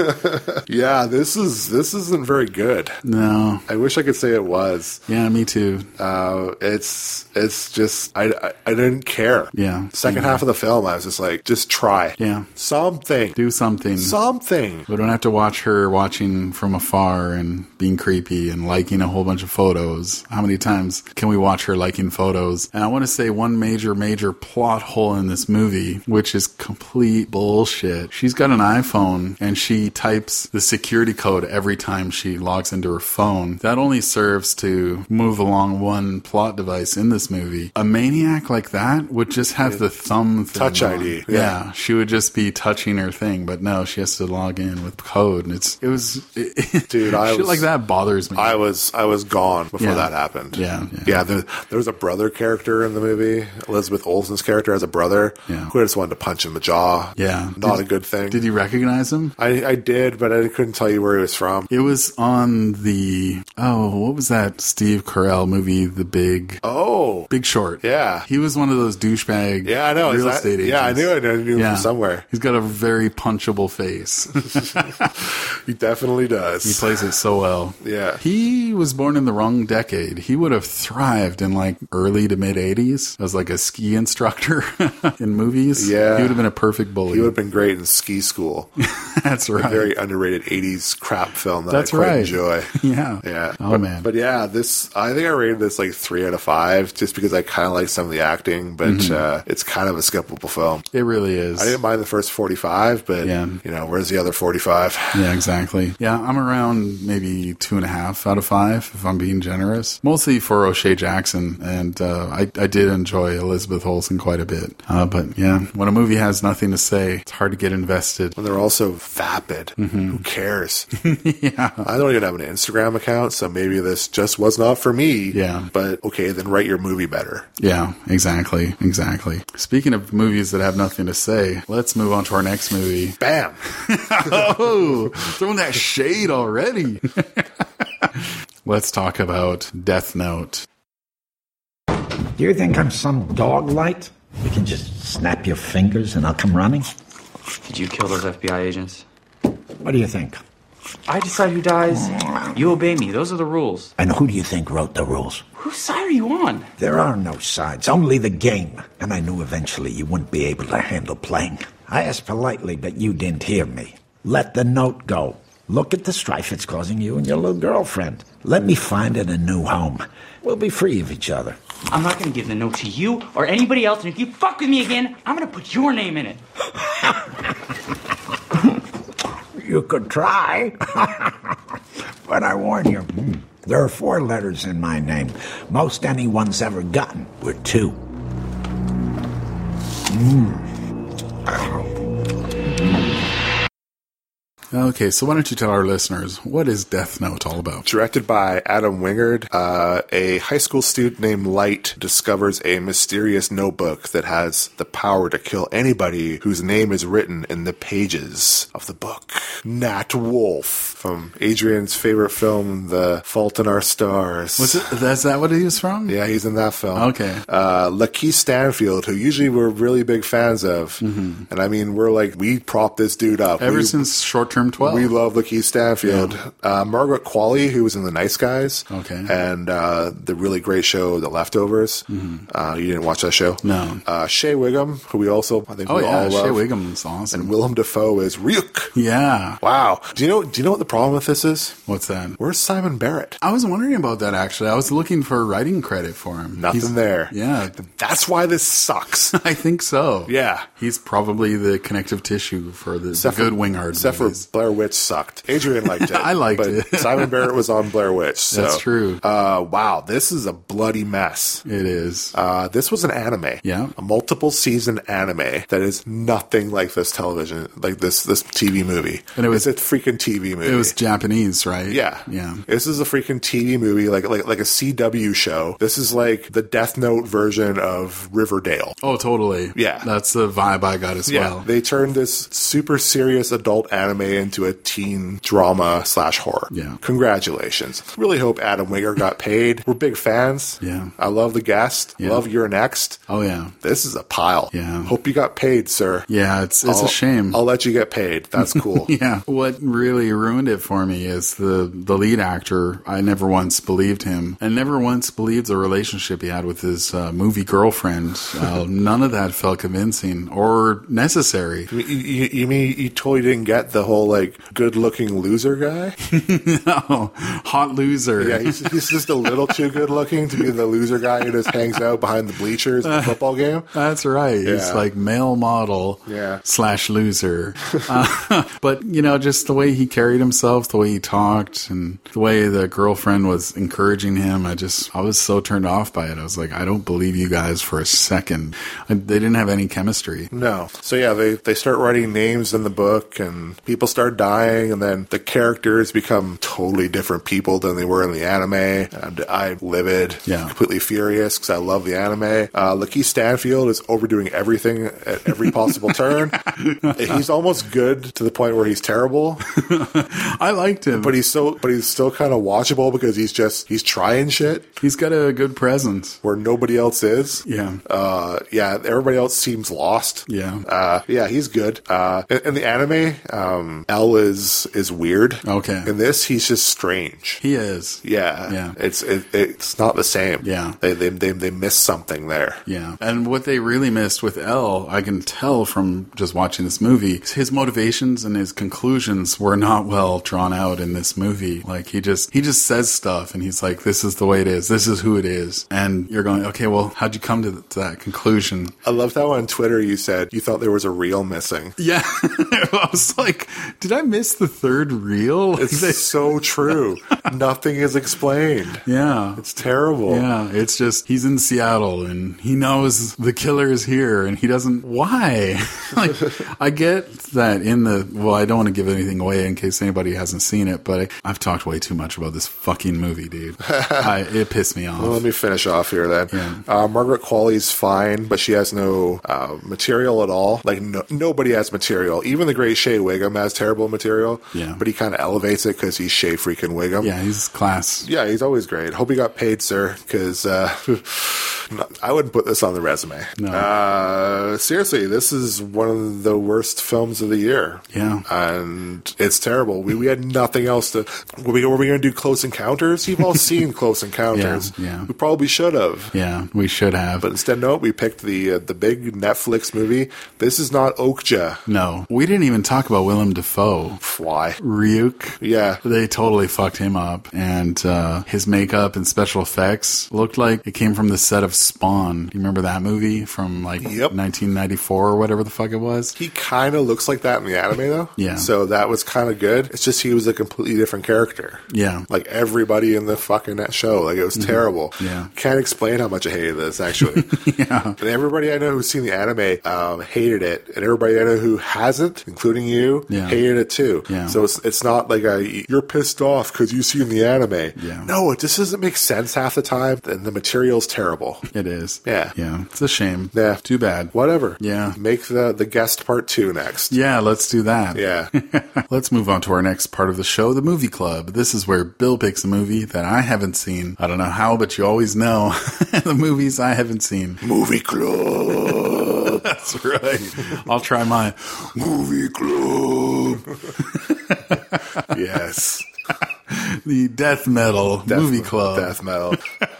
Yeah, this is this isn't very good. No. I wish I could say it was. Yeah, me too. Uh, it's it's just I, I I didn't care. Yeah. Second Yeah. half of the film, I was just like, just try. Yeah. Something. Do something. Something. We don't have to watch her watching from afar and being creepy and liking a whole bunch of photos. How many times can we watch her liking photos? And I want to say one major, major plot hole in this movie, which is complete bullshit. She's got an iPhone and she types the security code every time she logs into her phone. That only serves to move along one plot device in this movie. A maniac like that would just have the thumb thing Touch on. I D, Yeah. yeah. She would just be touching her thing, but no, she has to log in with code, and it's it was it, Dude, I shit was- like that bothers me. I was I was gone before Yeah. that happened. Yeah, yeah. yeah. There, there was a brother character in the movie. Elizabeth Olsen's character has a brother Yeah. who I just wanted to punch in the jaw. Yeah. not Did- a good thing. Did you recognize him? I, I did, but I couldn't tell you where he was from. It was on the oh, what was that Steve Carell movie, The Big Oh, Big Short? yeah. He was one of those douchebag Yeah, I know. Is real that- estate agents. yeah, I knew it. I knew him from somewhere. He's got a very punchable face. He definitely does. He plays it so well. Yeah. He was born in the wrong decade. He would have thrived in like early to mid eighties as like a ski instructor in movies. Yeah. He would have been a perfect bully. He would have been great in Ski School. That's right. A very underrated eighties crap film that That's I quite right. enjoy. Yeah. Yeah. Oh, but, man. But yeah, this, I think I rated this like three out of five just because I kind of like some of the acting, but Mm-hmm. uh, it's kind of a skippable film. It really is. I didn't mind the first forty-five, but, Yeah. you know, where's the other forty-five? Yeah, exactly. Yeah, I'm around maybe two and a half out of five, if I'm being generous. Mostly for O'Shea Jackson, and uh, I, I did enjoy Elizabeth Olsen quite a bit. Uh, but yeah, when a movie has nothing to say, it's hard to get invested. When they're also vapid. Who cares? Yeah. I don't even have an Instagram account, so maybe this just was not for me. Yeah. But okay, then write your movie better. Yeah, exactly, exactly. Speaking of movies that have nothing to say, let's move on to our next movie. Bam! Oh, throwing that shade already. Let's talk about Death Note. Do you think I'm some dog light? You can just snap your fingers and I'll come running? Did you kill those F B I agents? What do you think? I decide who dies. You obey me. Those are the rules. And who do you think wrote the rules? Whose side are you on? There are no sides, only the game. And I knew eventually you wouldn't be able to handle playing. I asked politely, but you didn't hear me. Let the note go. Look at the strife it's causing you and your little girlfriend. Let me find it a new home. We'll be free of each other. I'm not going to give the note to you or anybody else, and if you fuck with me again, I'm going to put your name in it. You could try. But I warn you, there are four letters in my name. Most anyone's ever gotten were two. Mm. Okay, so why don't you tell our listeners, what is Death Note all about? Directed by Adam Wingard, uh, a high school student named Light discovers a mysterious notebook that has the power to kill anybody whose name is written in the pages of the book. Nat Wolf, from Adrian's favorite film, The Fault in Our Stars. Was it? Is that what he was from? Yeah, he's in that film. Okay. Uh, Lakeith Stanfield, who usually we're really big fans of. Mm-hmm. And I mean, we're like, we prop this dude up. Ever we, since Short-Term twelve. We love Lakeith Stanfield. Yeah. Uh, Margaret Qualley, who was in The Nice Guys. Okay. And uh, the really great show, The Leftovers. Mm-hmm. Uh, you didn't watch that show? No. Uh, Shea Wiggum, who we also, I think oh, we yeah, all love. Shea Wiggum's awesome. And Willem Dafoe is Ryuk. Yeah. Wow. Do you know, do you know what the problem with this is? What's that? Where's Simon Barrett? I was wondering about that, actually. I was looking for writing credit for him. Nothing He's, there. Yeah. That's why this sucks. I think so. Yeah. He's probably the connective tissue for the, the good Wingard Except movies. for Blair Witch sucked. Adrian liked it. I liked but it. Simon Barrett was on Blair Witch. So, That's true. Uh, wow, this is a bloody mess. It is. Uh, this was an anime. Yeah. A multiple season anime that is nothing like this television, like this this T V movie. And it was it's a freaking T V movie. It was Japanese, right? Yeah. Yeah. This is a freaking T V movie, like like like a C W show. This is like the Death Note version of Riverdale. Oh, totally. Yeah. That's the vibe I got as Yeah. well. They turned this super serious adult anime into a teen drama slash horror. Yeah. Congratulations. Really hope Adam Wingard got paid. We're big fans. Yeah. I love the guest. Yeah. Love You're Next. Oh, yeah. This is a pile. Yeah. Hope you got paid, sir. Yeah, it's it's I'll, a shame. I'll let you get paid. That's cool. Yeah. What really ruined it for me is the, the lead actor. I never once believed him and never once believed the relationship he had with his uh, movie girlfriend. Uh, none of that felt convincing or necessary. You, you, you mean you totally didn't get the whole, like, good-looking loser guy? No. Hot loser. Yeah, he's, he's just a little too good-looking to be the loser guy who just hangs out behind the bleachers in the football game. That's right. Yeah. He's like male model yeah. slash loser. uh, but, you know, just the way he carried himself, the way he talked, and the way the girlfriend was encouraging him, I just, I was so turned off by it. I was like, I don't believe you guys for a second. I, they didn't have any chemistry. No. So, yeah, they, they start writing names in the book, and people start dying, and then the characters become totally different people than they were in the anime, and I'm livid, yeah. completely furious, because I love the anime. Uh, Lakeith Stanfield is overdoing everything at every possible turn. He's almost good to the point where he's terrible. I liked him. But he's so, but he's still kind of watchable because he's just, he's trying shit. He's got a good presence. Where nobody else is. Yeah. Uh, yeah, everybody else seems lost. Yeah. Uh, yeah, he's good. Uh, in, in the anime, um, um, Elle is is weird. Okay. In this, he's just strange. He is. Yeah. Yeah. It's it, it's not the same. Yeah. They they they they missed something there. Yeah. And what they really missed with Elle, I can tell from just watching this movie, his motivations and his conclusions were not well drawn out in this movie. Like he just he just says stuff and he's like, this is the way it is. This is who it is. And you're going, okay, well, how'd you come to, th- to that conclusion? I loved how on Twitter you said you thought there was a reel missing. Yeah. I was like, did I miss the third reel? It's so true. Nothing is explained. Yeah. It's terrible. Yeah. It's just, he's in Seattle and he knows the killer is here and he doesn't, why? Like, I get that in the, well, I don't want to give anything away in case anybody hasn't seen it, but I, I've talked way too much about this fucking movie, dude. I, it pissed me off. Well, let me finish off here then. Yeah. Uh, Margaret Qualley's fine, but she has no uh, material at all. Like, no, nobody has material. Even the great Shea Wiggum has terrible material. Yeah. But he kind of elevates it because he's Shea freaking Wiggum. Yeah, he's class. Yeah, he's always great. Hope he got paid, sir, because uh, I wouldn't put this on the resume. No. Uh, seriously, this is one of the worst films of the year. Yeah. And it's terrible. We, we had nothing else to... Were we, were we going to do Close Encounters? You've all seen Close Encounters. Yeah, yeah. We probably should have. Yeah, we should have. But instead, no, we picked the uh, the big Netflix movie. This is not Okja. No. We didn't even talk about Willem Dafoe. Why? Ryuk. Yeah. They totally fucked him up. And uh, his makeup and special effects looked like it came from the set of Spawn. Do you remember that movie from like Yep. nineteen ninety-four or whatever the fuck it was? He kind of looks like that in the anime, though. Yeah. So that was kind of good. It's just he was a completely different character. Yeah. Like everybody in the fucking that show. Like it was Mm-hmm. terrible. Yeah. Can't explain how much I hated this, actually. Yeah. And everybody I know who's seen the anime um, hated it. And everybody I know who hasn't, including you, Yeah. hated it too. Yeah. So it's it's not like a, you're pissed off because you've seen the anime. Yeah. No, it just doesn't make sense half the time. And the material's terrible. It is. Yeah. Yeah. It's a shame. Yeah. Too bad. Whatever. Yeah. Make the, the guest part two next. Yeah, let's do that. Yeah. Let's move on to our next part of the show, the movie club. This is where Bill picks a movie that I haven't seen. I don't know how, but you always know the movies I haven't seen. Movie club. That's right. I'll try my movie club. Yes. The death metal Death, movie club. Death metal.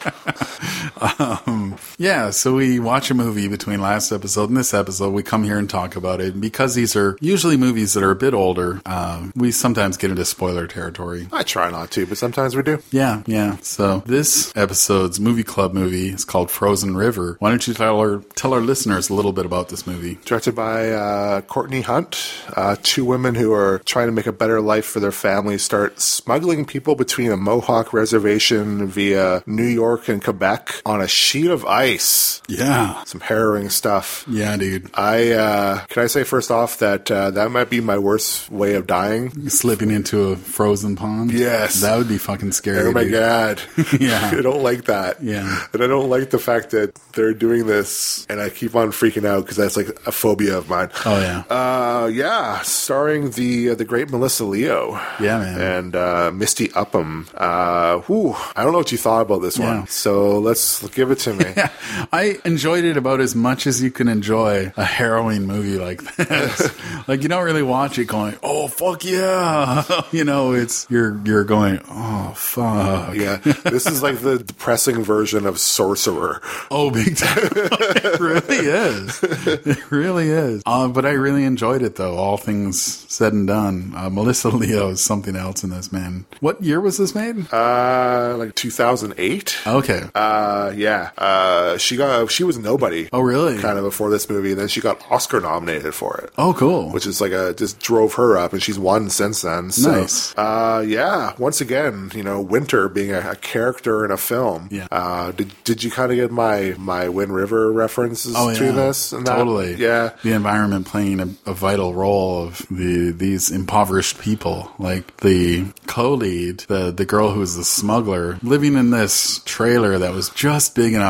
Um, yeah, so we watch a movie between last episode and this episode. We come here and talk about it. And because these are usually movies that are a bit older, um, we sometimes get into spoiler territory. I try not to, but sometimes we do. Yeah, yeah. So this episode's movie club movie is called Frozen River. Why don't you tell our tell our listeners a little bit about this movie? Directed by uh, Courtney Hunt. Uh, two women who are trying to make a better life for their families start smuggling people between a Mohawk reservation via New York and Quebec on a sheet of ice. Yeah. Some harrowing stuff. Yeah, dude. I uh, can I say first off that uh, that might be my worst way of dying. Slipping into a frozen pond? Yes. That would be fucking scary. Oh my dude. god. Yeah. I don't like that. Yeah. And I don't like the fact that they're doing this and I keep on freaking out because that's like a phobia of mine. Oh, yeah. Uh, yeah. Starring the uh, the great Melissa Leo. Yeah, man. And uh, Misty Upham. Uh, whew, I don't know what you thought about this Yeah. one. So let's give it to me. Yeah, I enjoyed it about as much as you can enjoy a harrowing movie like this. Like you don't really watch it going, "Oh fuck yeah," you know. It's you're you're going, "Oh fuck." Yeah. This is like the depressing version of Sorcerer. Oh, big time. It really is. It really is. Uh, but I really enjoyed it though. All things said and done, uh, Melissa Leo is something else in this, man. What year was this made? Uh, like two thousand eight. Okay. Uh, yeah. Uh, she got she was nobody. Oh, really? Kind of before this movie, and then she got Oscar nominated for it. Oh, cool. Which is like a just drove her up, and she's won since then. So, Nice. Uh, yeah. Once again, you know, Winter being a, a character in a film. Yeah. Uh, did did you kind of get my my Wind River references Oh, to yeah. this? And that? Totally. Yeah. The environment playing a, a vital role of the these impoverished people. Like the co-lead, the, the girl who was the smuggler, living in this trailer that was just big enough to fit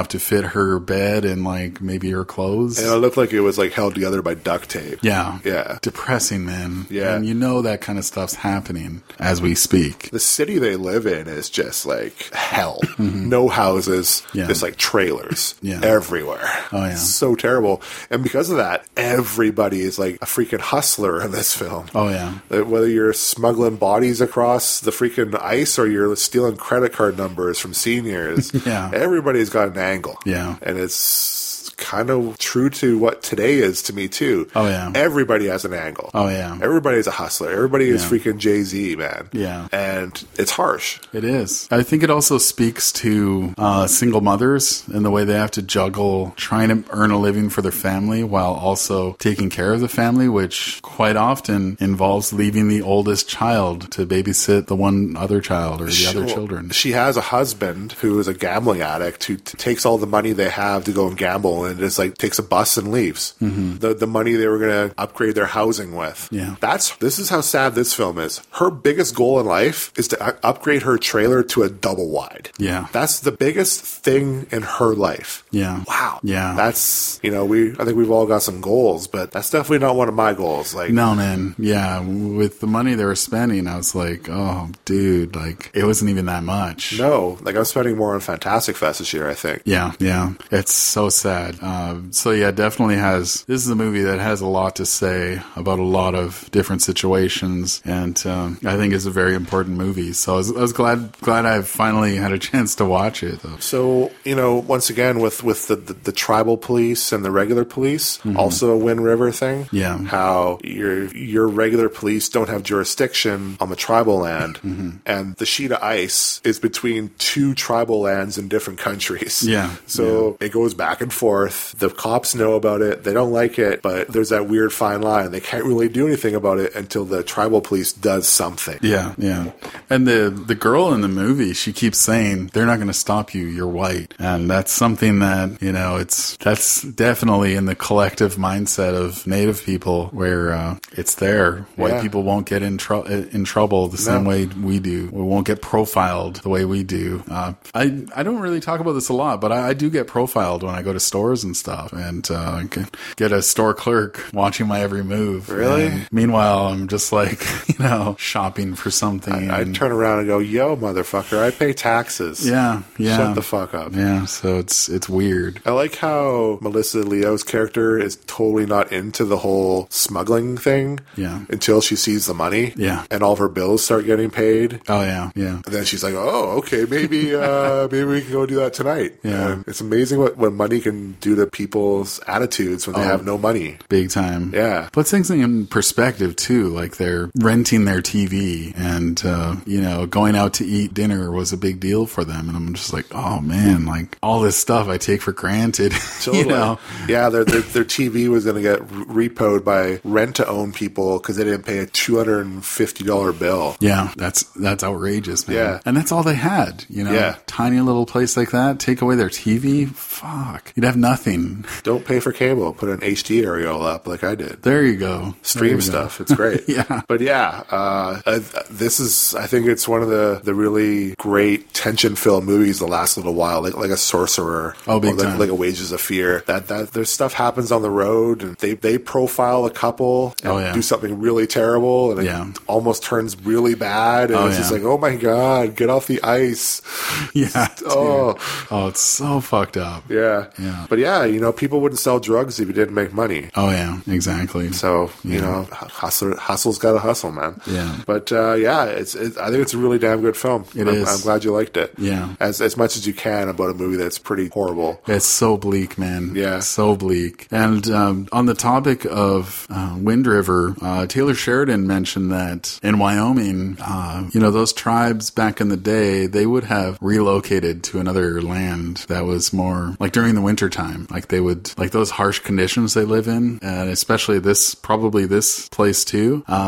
at her bed and like maybe her clothes. And it looked like it was like held together by duct tape. Yeah. Yeah. Depressing, man. Yeah. And you know that kind of stuff's happening as we speak. The city they live in is just like hell. Mm-hmm. No houses, yeah. just like trailers yeah. everywhere. Oh, yeah. It's so terrible. And because of that, everybody is like a freaking hustler in this film. Oh, yeah. Whether you're smuggling bodies across the freaking ice or you're stealing credit card numbers from seniors, yeah. everybody's got an angle. Yeah. And it's kind of true to what today is to me, too. Oh, yeah. Everybody has an angle. Oh, yeah. Everybody's a hustler. Everybody is yeah. freaking Jay-Z, man. Yeah. And it's harsh. It is. I think it also speaks to uh, single mothers and the way they have to juggle trying to earn a living for their family while also taking care of the family, which quite often involves leaving the oldest child to babysit the one other child or the she, other children. She has a husband who is a gambling addict who t- takes all the money they have to go and gamble and just like takes a bus and leaves. Mm-hmm. The the money they were going to upgrade their housing with. Yeah. That's this is how sad this film is. Her biggest goal in life is to u- upgrade her trailer to a double wide. Yeah. That's the biggest thing in her life. Yeah. Wow. Yeah. That's, you know, we I think we've all got some goals, but that's definitely not one of my goals. Like No, man. Yeah. With the money they were spending, I was like, oh, dude, like it wasn't even that much. No. Like I'm spending more on Fantastic Fest this year, I think. Yeah. Yeah. It's so sad. Uh, so yeah, definitely has, this is a movie that has a lot to say about a lot of different situations. And um, I think it's a very important movie. So I was, I was glad, glad I finally had a chance to watch it. Though. So, you know, once again, with, with the, the, the tribal police and the regular police, mm-hmm. also a Wind River thing. Yeah. How your, your regular police don't have jurisdiction on the tribal land. Mm-hmm. And the sheet of ice is between two tribal lands in different countries. Yeah. So yeah. it goes back and forth. The cops know about it. They don't like it, but there's that weird fine line. They can't really do anything about it until the tribal police does something. Yeah, yeah. And the the girl in the movie, she keeps saying, they're not going to stop you, you're white. And that's something that, you know, it's that's definitely in the collective mindset of Native people where uh, it's there. White yeah. people won't get in, tr- in trouble the same no. way we do. We won't get profiled the way we do. Uh, I, I don't really talk about this a lot, but I, I do get profiled when I go to stores and stuff. And uh, get a store clerk watching my every move. Really? And meanwhile, I'm just like, you know, shopping for something. I, I'd turn around and go, yo, motherfucker, I pay taxes. Yeah, yeah. Shut the fuck up. Yeah, so it's it's weird. I like how Melissa Leo's character is totally not into the whole smuggling thing. Yeah. Until she sees the money. Yeah. And all of her bills start getting paid. Oh, yeah, yeah. And then she's like, oh, okay, maybe uh, maybe we can go do that tonight. Yeah. And it's amazing what, what money can do to people's attitudes when they Oh. have no money. Big time. Yeah. Puts things in perspective, too. Like, they're renting their T V and, uh, you know, going out to eat dinner was a big deal for them. And I'm just like, oh, man, like, all this stuff I take for granted. Totally. You know? Yeah, their, their, their T V was going to get repoed by rent-to-own people because they didn't pay a two hundred fifty dollars bill. Yeah, that's that's outrageous, man. Yeah. And that's all they had, you know? Yeah. Tiny little place like that, take away their T V, fuck. You'd have nothing. Don't pay for cable. Put an H D aerial up like I did. There you go. Stream There you stuff. go. It's great. Yeah. But yeah, uh, uh, this is, I think it's one of the, the really great tension-filled movies the last little while, like like a Sorcerer. Oh, big or like, time. like a Wages of Fear. That that there's stuff happens on the road, and they, they profile a couple and Oh, yeah. do something really terrible, and it Yeah. almost turns really bad, and Oh, it's just yeah. like, oh my god, get off the ice. Yeah. dude. Oh. Oh, it's so fucked up. Yeah. Yeah. But yeah, you know, people wouldn't sell drugs if you didn't make money. Oh, yeah, exactly. So, you Yeah. know, hustle, hustle's got to hustle, man. Yeah. But, uh, yeah, it's, it, I think it's a really damn good film. It I'm, is. I'm glad you liked it. Yeah. As, as much as you can about a movie that's pretty horrible. It's so bleak, man. Yeah. So bleak. And um, on the topic of uh, Wind River, uh, Taylor Sheridan mentioned that in Wyoming, uh, you know, those tribes back in the day, they would have relocated to another land that was more like during the winter time. Like they would, like those harsh conditions they live in, and especially this, probably this place too. Uh,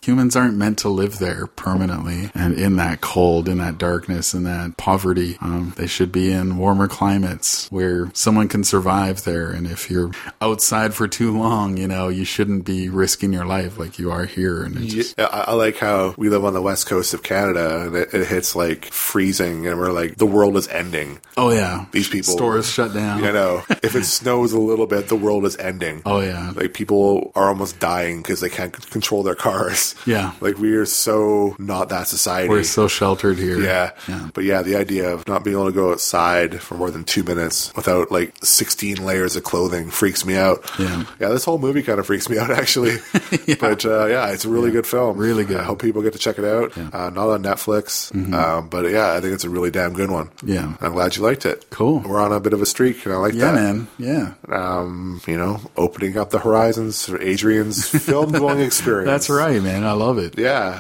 humans aren't meant to live there permanently and in that cold, in that darkness, in that poverty. Um, they should be in warmer climates where someone can survive there. And if you're outside for too long, you know, you shouldn't be risking your life like you are here. And it just, yeah, I, I like how we live on the west coast of Canada and it, it hits like freezing and we're like, the world is ending. oh yeah, These people. stores shut down. You know, if it snows a little bit, the world is ending. Oh yeah, Like people are almost dying because they can't c- control their cars. Yeah. Like we are so not that society. we're so sheltered here. Yeah. yeah. But yeah, the idea of not being able to go outside for more than two minutes without like sixteen layers of clothing freaks me out. Yeah. Yeah, this whole movie kind of freaks me out actually. Yeah. But uh, yeah, it's a really good film. Really good. I hope people get to check it out. Yeah. Uh, not on Netflix. Um, but yeah, I think it's a really damn good one. Yeah. I'm glad you liked it. Cool. We're on a bit of a streak and I like Yeah, that. man. Yeah. Um, you know, opening up the horizons for Adrian's film going experience. That's right, man. I love it. Yeah.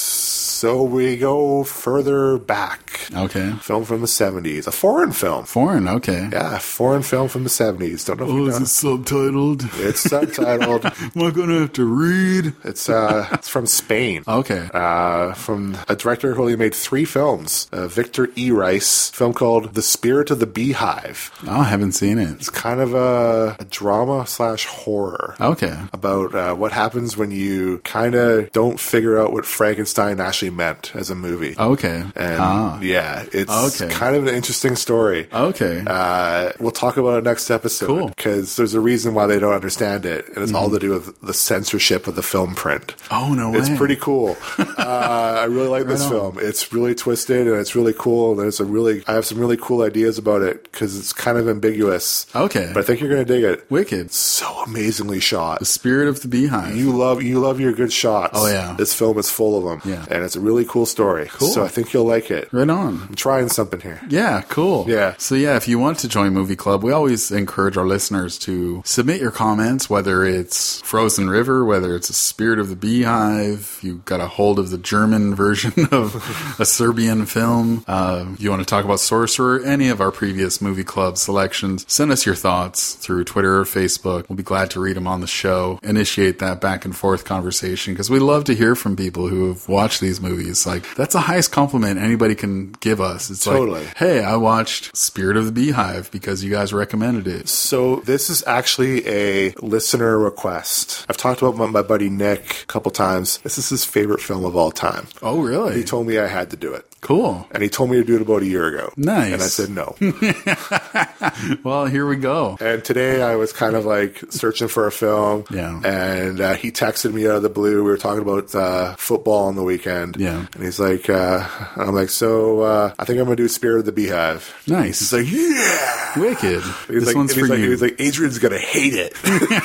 So we go further back. Okay. Film from the seventies. A foreign film. Foreign. Okay. Yeah, a foreign film from the seventies. Don't know if Oh, you is know. it subtitled? It's subtitled. Am I gonna have to read? It's uh, it's from Spain. Okay. Uh, from a director who only made three films. Uh, Victor E. Rice. Film called The Spirit of the Beehive. Oh, I haven't seen it. It's kind of a, a drama slash horror. Okay. About uh, what happens when you kind of don't figure out what Frankenstein actually meant as a movie. Okay. And ah. yeah, it's Okay. kind of an interesting story. Okay. Uh, we'll talk about it next episode. Cool. Because there's a reason why they don't understand it, and it's all to do with the censorship of the film print. Oh, no way. It's pretty cool. uh, I really like this on. film. It's really twisted and it's really cool. And there's a really, I have some really cool ideas about it because it's kind of ambiguous. Okay. But I think you're going to dig it. Wicked. So amazingly shot. The Spirit of the Beehive. You love you love your good shots. Oh, yeah. This film is full of them. Yeah. And it's a really cool story. Cool. So I think you'll like it. Right on. I'm trying something here. Yeah, cool. Yeah. So yeah, if you want to join Movie Club, we always encourage our listeners to submit your comments, whether it's Frozen River, whether it's a Spirit of the Beehive, you got a hold of the German version of a Serbian film, uh, you want to talk about Sorcerer, any of our previous Movie Club selections, send us your thoughts through Twitter or Facebook. We'll be glad to read them on the show, initiate that back and forth conversation, because we love to hear from people who have watched these movies. Like, that's the highest compliment anybody can give us. It's Totally. like, hey, I watched Spirit of the Beehive because you guys recommended it. So this is actually a listener request. I've talked about my, my buddy Nick a couple times. This is his favorite film of all time. Oh, really? He told me I had to do it. Cool. And he told me to do it about a year ago. Nice. And I said no. Well, here we go. And today I was kind of like searching for a film. Yeah. And uh, he texted me out of the blue. We were talking about uh, football on the weekend. Yeah. And he's like, uh, and I'm like, so uh, I think I'm going to do Spirit of the Beehive. Nice. He's like, yeah. Wicked. He's This like, one's and for he's like, you. He's like, Adrian's going to hate it.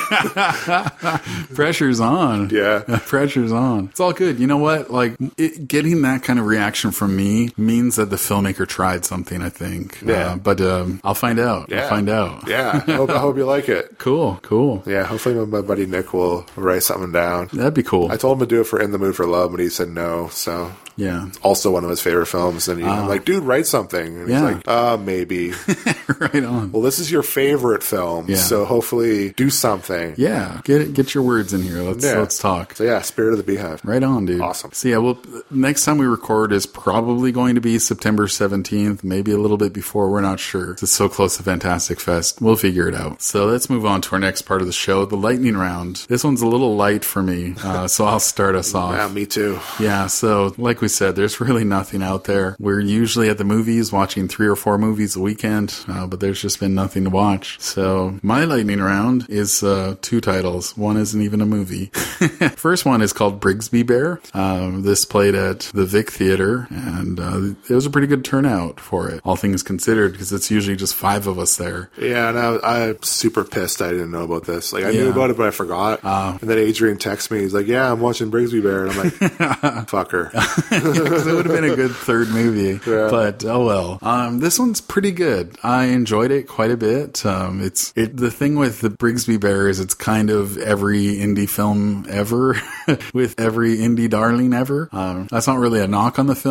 Pressure's on. Yeah. Pressure's on. It's all good. You know what? Like, it, getting that kind of reaction from me means that the filmmaker tried something, I think. Yeah. Uh, but um, I'll find out. Yeah. I'll find out. Yeah. I hope, I hope you like it. Cool. Cool. Yeah. Hopefully my, my buddy Nick will write something down. That'd be cool. I told him to do it for In the Mood for Love, but he said no. So yeah. also one of his favorite films. And he, I'm like, dude, write something. And Yeah. he's like, uh, maybe. Right on. Well, this is your favorite film. Yeah. So hopefully do something. Yeah. Get it, get your words in here. Let's Yeah. let's talk. So yeah, Spirit of the Beehive. Right on, dude. Awesome. So yeah, well, next time we record is probably going to be September seventeenth, maybe a little bit before. We're not sure. It's so close to Fantastic Fest. We'll figure it out. So let's move on to our next part of the show, the lightning round. This one's a little light for me, uh, so I'll start us off. Yeah, me too. Yeah, so like we said, there's really nothing out there. We're usually at the movies watching three or four movies a weekend, uh, but there's just been nothing to watch. So my lightning round is uh, two titles. One isn't even a movie. First one is called Brigsby Bear. Um, this played at the Vic Theater, and uh, it was a pretty good turnout for it, all things considered, because it's usually just five of us there. Yeah, and I, I'm super pissed I didn't know about this. Like, I Yeah. knew about it, but I forgot. Uh, and then Adrian texted me. He's like, yeah, I'm watching Brigsby Bear. And I'm like, fucker. Because it would have been a good third movie. Yeah. But, oh well. Um, this one's pretty good. I enjoyed it quite a bit. Um, it's it. The thing with the Brigsby Bear is it's kind of every indie film ever with every indie darling ever. Um, that's not really a knock on the film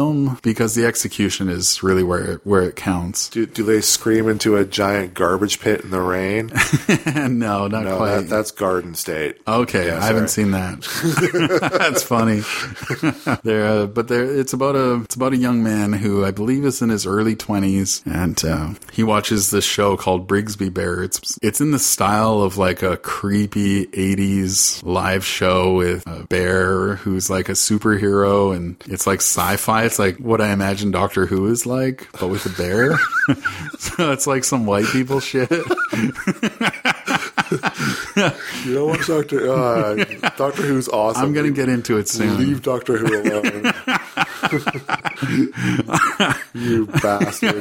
because the execution is really where it, where it counts. Do, do they scream into a giant garbage pit in the rain? no, not no, quite. That, that's Garden State. Okay, Yeah, I haven't sorry. seen that. That's funny. there, uh, but there, it's about a it's about a young man who I believe is in his early twenties, and uh, he watches this show called Brigsby Bear. It's it's in the style of like a creepy eighties live show with a bear who's like a superhero, and it's like sci-fi. It's like what I imagine Doctor Who is like, but with a bear. So it's like some white people shit. You know what, Doctor Uh, Doctor Who's awesome. I'm gonna get into it soon. Leave Doctor Who alone. You bastard.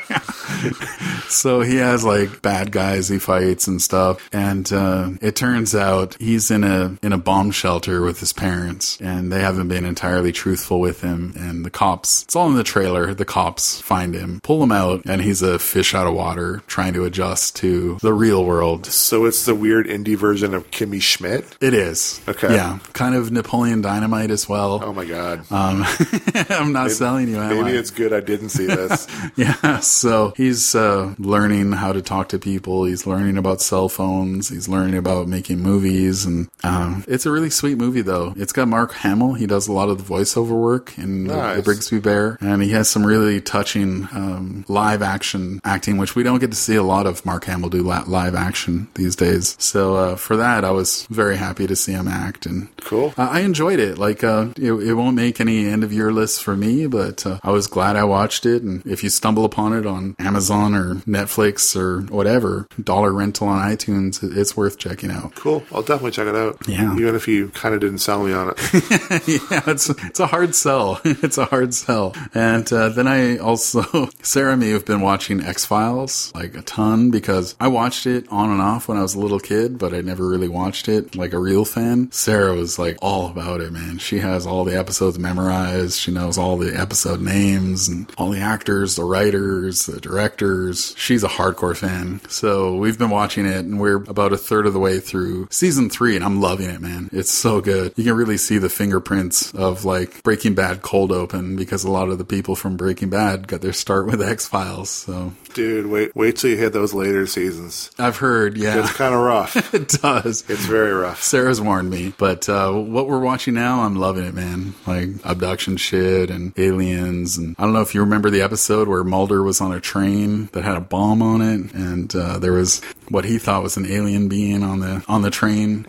So he has like bad guys he fights and stuff, and uh, it turns out he's in a in a bomb shelter with his parents, and they haven't been entirely truthful with him. And the cops, it's all in the trailer. The cops find him, pull him out, and he's a fish out of water trying to adjust to the real world. So it's the weird indie version of Kimmy Schmidt? It is. Okay. Yeah, kind of Napoleon Dynamite as well. Oh my god. Um, I'm not maybe, selling you. Am Maybe I? it's good I didn't see this. Yeah, so he's uh, learning how to talk to people. He's learning about cell phones. He's learning about making movies, and um, it's a really sweet movie. Though it's got Mark Hamill. He does a lot of the voiceover work in Nice. the, the Brigsby Bear, and he has some really touching um, live action acting, which we don't get to see a lot of Mark Hamill do la- live action these days. So uh, for that, I was very happy to see him act, and Cool. uh, I enjoyed it. Like uh, it, it won't make any end of year lists for me, but uh, I was glad I watched it. And if you stumble upon it on Amazon or Netflix or whatever, dollar rental on iTunes, it's worth checking out. Cool. I'll definitely check it out. Yeah. Even if you kind of didn't sell me on it. Yeah, it's it's a hard sell. It's a hard sell. And uh, then I also, Sarah and me have been watching X-Files like a ton, because I watched it on and off when I was a little kid, but I never really watched it like a real fan. Sarah was like all about it, man. She has all the episodes memorized. She knows all the episode names and all the actors, the writers, the directors. She's a hardcore fan. So we've been watching it, and we're about a third of the way through season three, and I'm loving it, man. It's so good. You can really see the fingerprints of like Breaking Bad cold open, because a lot of the people from Breaking Bad got their start with X-Files. So Dude, wait wait till you hit those later seasons. I've heard, yeah. It's kind of rough. It does. It's very rough. Sarah's warned me, but uh, what we're watching now, I'm loving it, man. Like abduction shit and aliens, and I don't know if you remember the episode where Mulder was on a train that had a bomb on it, and uh, there was what he thought was an alien being on the on the train.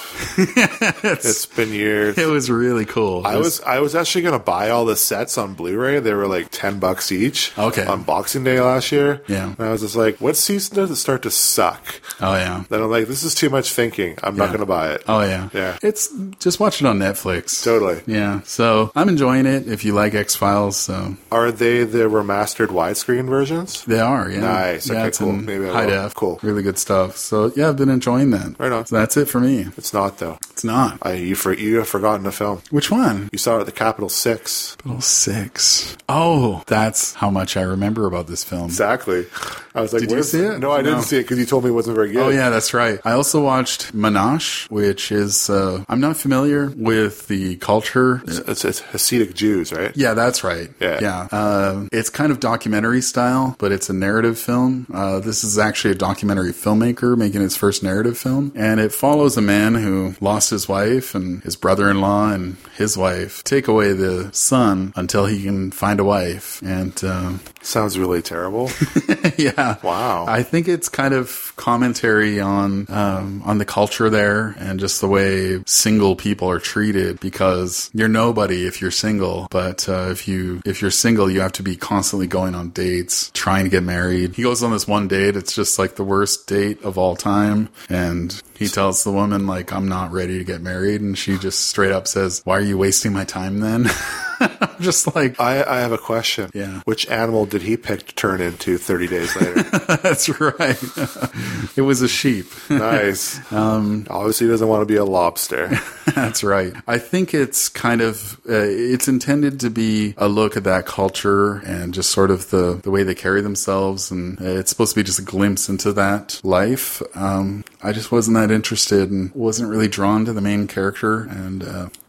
it's, It's been years. it was really cool. I It was I was actually gonna buy all the sets on Blu-ray. They were like ten bucks each. Okay. On Boxing Day last year. Yeah. And I was just like, what season does it start to suck? Oh yeah. Then I'm like, this is too much thinking. I'm not Yeah. gonna buy it. Oh yeah. Yeah. It's just watch it on Netflix. Totally. Yeah. So I'm enjoying it. If you like X-Files, so Are they the remastered widescreen versions? they are. Yeah. Nice. Yeah, Okay, it's cool. in Maybe I high will. def. Cool. Really good stuff. So yeah, I've been enjoying that. Right on. So that's it for me. It's not though. It's not. I, you for you have forgotten a film. Which one? You saw it at the Capitol Six. Little Six. Oh, that's how much I remember about this film. Exactly. I was like, Did you where's see it? No, I didn't No. see it because you told me it wasn't very good. Oh yeah, that's right. I also watched Menashe, which is uh, I'm not familiar with the culture. It's, it's Hasidic Jews, right? Yeah, that's right. Yeah. yeah. Uh, it's kind of documentary style, but it's a narrative film. Uh, this is actually a documentary filmmaker making his first narrative film, and it follows a man who lost his wife, and his brother-in-law and his wife take away the son until he can find a wife. And uh, Sounds really terrible. yeah, Wow. I think it's kind of commentary on um, on the culture there, and just the way single people are treated, because you're nobody if you're single, but uh, if you if you're single, you have to be constantly going on dates, trying to get married. He goes on this one date; it's just like the worst date of all time, and he tells the woman like, "I'm not ready to get married," and she just straight up says, "Why are you wasting my time then?" I'm just like, I, I have a question. Yeah. Which animal did he pick to turn into thirty days later? that's right. It was a sheep. Nice. Um, Obviously, he doesn't want to be a lobster. That's right. I think it's kind of, uh, it's intended to be a look at that culture and just sort of the, the way they carry themselves. And it's supposed to be just a glimpse into that life. Um, I just wasn't that interested and wasn't really drawn to the main character. And, uh,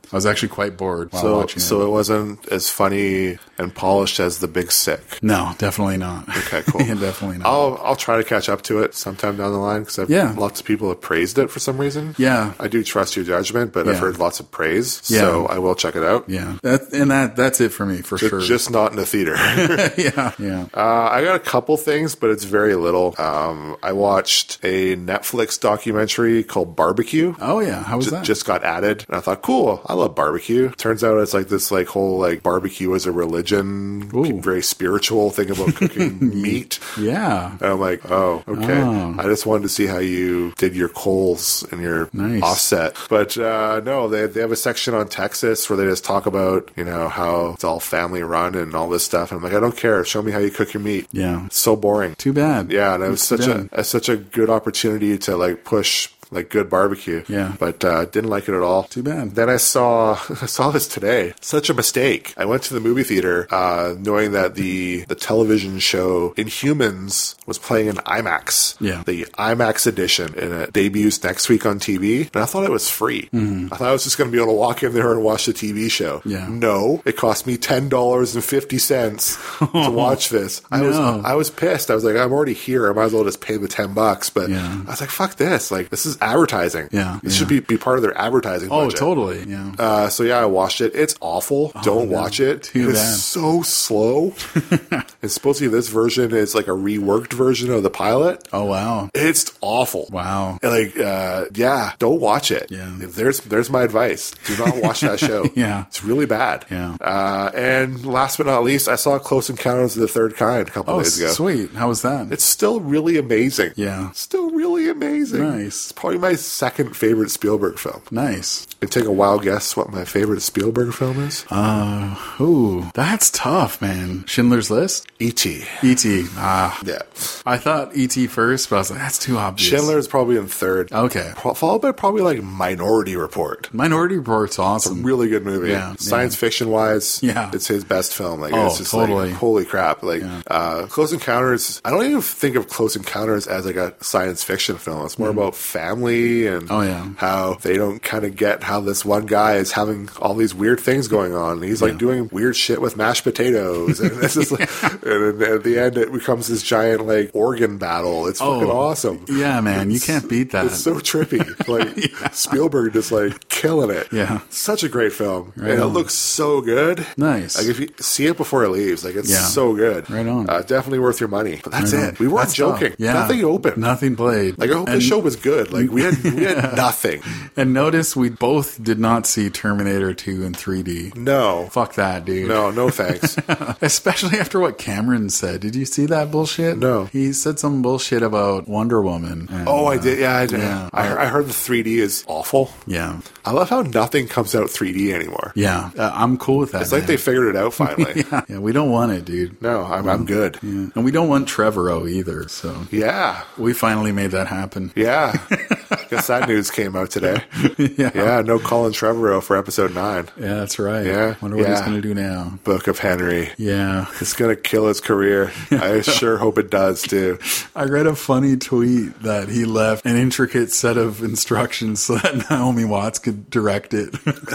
I was actually quite bored while So, watching so it. it wasn't as funny and polished as The Big Sick. No, definitely not. Okay, cool. Yeah, definitely not. I'll I'll try to catch up to it sometime down the line because Yeah. lots of people have praised it for some reason. Yeah. I do trust your judgment, but Yeah. I've heard lots of praise, Yeah. so I will check it out. Yeah, that, and that that's it for me for Ju- sure. Just not in the theater. yeah, yeah. Uh, I got a couple things, but it's very little. Um, I watched a Netflix documentary called Barbecue. Oh yeah, how was Ju- that? Just got added, and I thought, cool. I love barbecue. Turns out it's like this, like whole like barbecue as a religion, Ooh. very spiritual thing about cooking meat. yeah. And I'm like, oh, okay. Oh. I just wanted to see how you did your coals and your Nice. offset. But uh, no, they they have a section on Texas where they just talk about, you know, how it's all family run and all this stuff. And I'm like, I don't care. Show me how you cook your meat. Yeah. It's so boring. Too bad. Yeah, and it was It's such too a, bad. a such a good opportunity to like push like good barbecue. Yeah. But uh, didn't like it at all. Too bad. Then I saw I saw this today. Such a mistake. I went to the movie theater uh, knowing that the the television show Inhumans was playing in IMAX. Yeah. The IMAX edition, and it debuts next week on T V. And I thought it was free. Mm-hmm. I thought I was just going to be able to walk in there and watch the T V show. Yeah. No, it cost me ten dollars and fifty cents to watch this. I was No. I was pissed. I was like, I'm already here. I might as well just pay the ten bucks. But Yeah. I was like, fuck this. Like, this is advertising. Yeah, This yeah. should be, be part of their advertising Oh, budget. totally. Yeah. Uh, so yeah, I watched it. It's awful. Don't no. watch it. Too it's bad. so slow. It's supposed to be this version is like a reworked version of the pilot. Oh wow. It's awful. Wow. And, Like, uh, yeah, don't watch it. Yeah. There's there's my advice. Do not watch that show. Yeah. It's really bad. Yeah. Uh, and last but not least, I saw Close Encounters of the Third Kind a couple Oh, days ago. sweet. How was that? It's still really amazing. Yeah. Still really amazing. Nice. It's probably my second favorite Spielberg film. Nice. And take a wild guess what my favorite Spielberg film is? Uh, ooh, that's tough, man. Schindler's List? E T E T. Ah. Yeah. I thought E T first, but I was like, that's too obvious. Schindler is probably in third. Okay. Pro- Followed by probably like Minority Report. Minority Report's awesome. Really good movie. Yeah, Science yeah. fiction wise, Yeah. it's his best film. Like, Oh, it's just totally. like, holy crap. Like, Yeah. uh, Close Encounters, I don't even think of Close Encounters as like a science fiction film. It's more about family and Oh, yeah. how they don't kind of get how this one guy is having all these weird things going on. He's like Yeah. doing weird shit with mashed potatoes. And this is like, and then at the end, it becomes this giant like organ battle. It's fucking Oh, awesome. Yeah, man. You It's- can't beat that. It's so trippy. Like Spielberg just like killing it. Yeah. Such a great film. Right and it on. looks so good. Nice. Like if you see it before it leaves, like it's Yeah. so good. Right on. Uh, definitely worth your money. But that's Right on. it. We weren't That's tough. joking. Yeah. Nothing open. Nothing played. Like I hope the And- show was good. Like we had we had nothing. And notice we both did not see Terminator two in three D. No. Fuck that, dude. No, no thanks. Especially after what Cameron said. Did you see that bullshit? No. He said some bullshit about Wonder Woman. and, Oh, I uh, did. Yeah, I did. Yeah. I, I heard the three D is awful. Yeah. I love how nothing comes out three D anymore. Yeah. Uh, I'm cool with that. It's like man. they figured it out finally. yeah. yeah, we don't want it, dude. No, I'm, I'm good. Yeah. And we don't want Trevorrow either, so Yeah. we finally made that happen. Yeah. Guess that news came out today. yeah. Yeah, no Colin Trevorrow for episode nine. Yeah, that's right. Yeah, Wonder what he's yeah. going to do now. Book of Henry. Yeah. It's going to kill his career. I sure hope it does, too. I read a funny tweet that he left an intricate set of instructions so that Naomi Watts could direct it.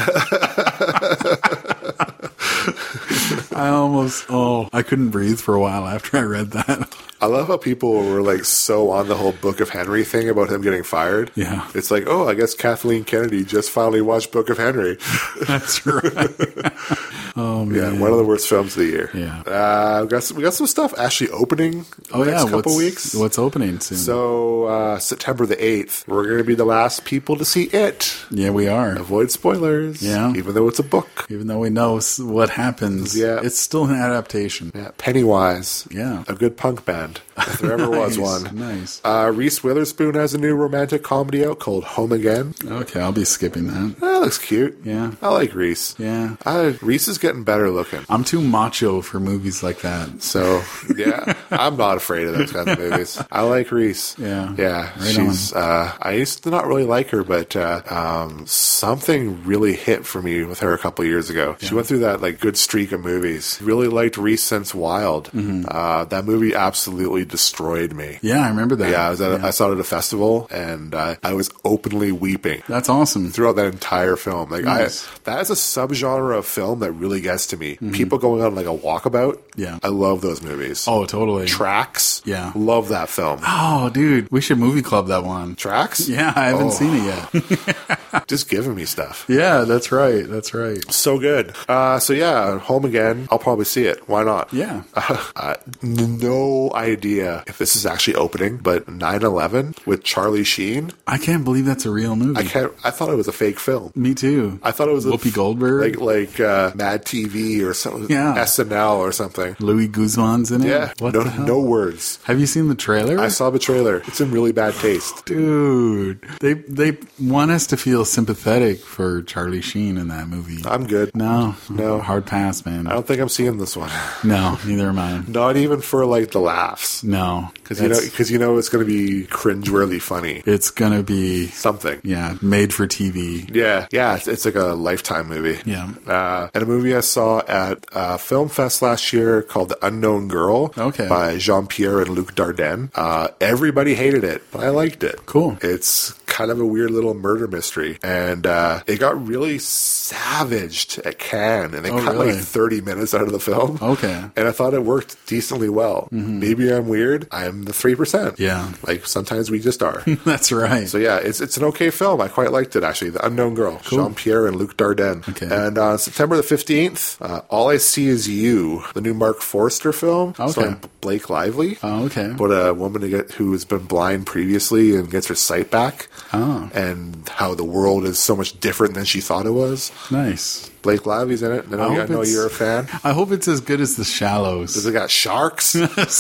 I almost, oh, I couldn't breathe for a while after I read that. I love how people were like so on the whole Book of Henry thing about him getting fired. Yeah. It's like, oh, I guess Kathleen Kennedy just finally watched Book of Henry. That's right. Oh, man. Yeah, one of the worst films of the year. Yeah. Uh, we, got some, we got some stuff actually opening in Oh, the yeah. next couple What's, weeks. what's opening soon? So, uh, September the eighth, we're going to be the last people to see it. yeah, we are. Avoid spoilers. Yeah. Even though it's a book. Even though we know s- what happens, Yeah. it's still an adaptation. Yeah. Pennywise. Yeah. A good punk band, if there ever was Nice, one. Nice. Uh, Reese Witherspoon has a new romantic comedy out called Home Again. Okay, I'll be skipping that. That looks cute. Yeah. I like Reese. Yeah. Uh, Reese is getting better looking. I'm too macho for movies like that. So, yeah, I'm not afraid of those kinds of movies. I like Reese. Yeah. Yeah. Right she's, uh, I used to not really like her, but, uh, um, something really hit for me with her a couple of years ago. Yeah. She went through that, like, good streak of movies. Really liked Reese Since Wild. Mm-hmm. Uh, that movie absolutely destroyed me. Yeah, I remember that. Yeah, I, was at a, yeah. I saw it at a festival, and uh, I was openly weeping. That's awesome. Throughout that entire film. Like, nice. I, that is a subgenre of film that really gets to me. Mm-hmm. People going on, like, a walkabout. Yeah. I love those movies. Oh, totally. Tracks. Yeah. Love that film. Oh, dude. We should movie club that one. Tracks? Yeah, I haven't oh. seen it yet. Just giving me stuff. Yeah, that's right. That's right. So good. Uh, so, yeah, Home Again. I'll probably see it. Why not? Yeah. Uh, uh, no idea if this is actually opening, but nine eleven with Charlie Sheen. I can't believe that's a real movie. I can't. I thought it was a fake film. Me too. I thought it was Whoopi a, Goldberg, like like uh, Mad T V or something. Yeah. S N L or something. Louis Guzman's in it. Yeah. What no, the hell? no words. Have you seen the trailer? I saw the trailer. It's in really bad taste, dude. They they want us to feel sympathetic for Charlie Sheen in that movie. I'm good. No, no, hard pass, man. I don't think I'm seeing this one. No, neither am I. Not even for like the laughs. No, because you know because you know it's going to be cringeworthy funny. It's going to be something. Yeah, made for T V. Yeah, yeah. It's, it's like a Lifetime movie. Yeah, uh, and a movie I saw at uh, Film Fest last year called The Unknown Girl. Okay, by Jean-Pierre and Luc Dardenne. Uh, everybody hated it, but I liked it. Cool. It's kind of a weird little murder mystery, and uh, it got really savaged at Cannes, and they oh, cut really? like thirty minutes out of the film. Okay, and I thought it worked decently well. Mm-hmm. Maybe I'm weird. I'm the three percent. Yeah, like sometimes we just are. That's right. So yeah, it's it's an okay film. I quite liked it actually. The Unknown Girl, cool. Jean-Pierre and Luc Dardenne. Okay, and on uh, September the fifteenth, uh, All I See Is You, the new Mark Forster film, okay. starring Blake Lively. Oh, okay. About a woman to get, who has been blind previously and gets her sight back. Oh. And how the world is so much different than she thought it was. Nice. Blake Lively's in it. I know, I I know you're a fan. I hope it's as good as The Shallows. Does it got sharks?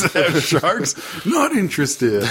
Sharks? Not interested.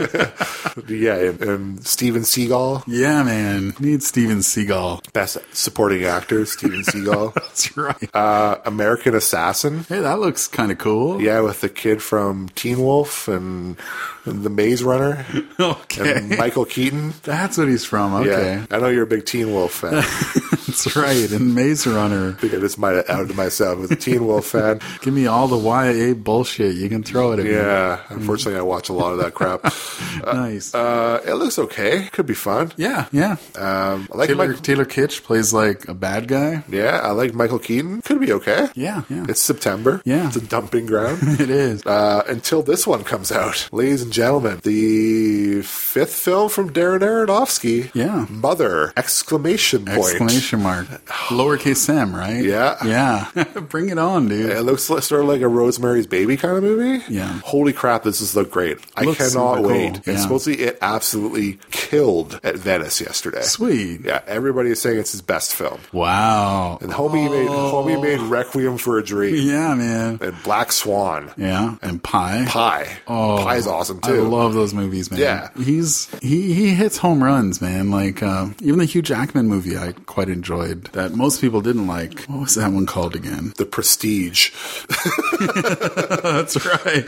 Yeah, and, and Steven Seagal. Yeah, man. Need Steven Seagal. Best supporting actor, Steven Seagal. That's right. Uh, American Assassin. Hey, that looks kind of cool. Yeah, with the kid from Teen Wolf and, and The Maze Runner. Okay. And Michael Keaton. That's what he's from. Okay. Yeah, I know you're a big Teen Wolf fan. That's right. And Maze Runner. I think I just might have outed myself as a Teen Wolf fan. Give me all the Y A bullshit. You can throw it at yeah, me. Yeah, unfortunately, I watch a lot of that crap. Nice. Uh, uh, it looks okay. Could be fun. Yeah, yeah. Um, I like Taylor, Mike- Taylor Kitsch plays like a bad guy. Yeah, I like Michael Keaton. Could be okay. Yeah, yeah. It's September. Yeah. It's a dumping ground. It is. Uh, until this one comes out. Ladies and gentlemen, the fifth film from Darren Aronofsky. Yeah. Mother! Exclamation point. Exclamation mark. Lowercase Sam, right? Yeah. Yeah. Bring it on, dude. It looks like, sort of like a Rosemary's Baby kind of movie. Yeah. Holy crap, this is look great. I Looks cannot super wait. cool. And Yeah. supposedly it absolutely killed at Venice yesterday. Sweet. Yeah, everybody is saying it's his best film. Wow. And Homie made Homie made Requiem for a Dream. Yeah, man. And Black Swan. Yeah. And Pie. Pie. Oh, Pie's awesome I too. love those movies, man. Yeah. He's he he hits home runs, man. Like uh, even the Hugh Jackman movie, I quite enjoyed. That most people didn't like. What was that one called again? The Prestige. That's right.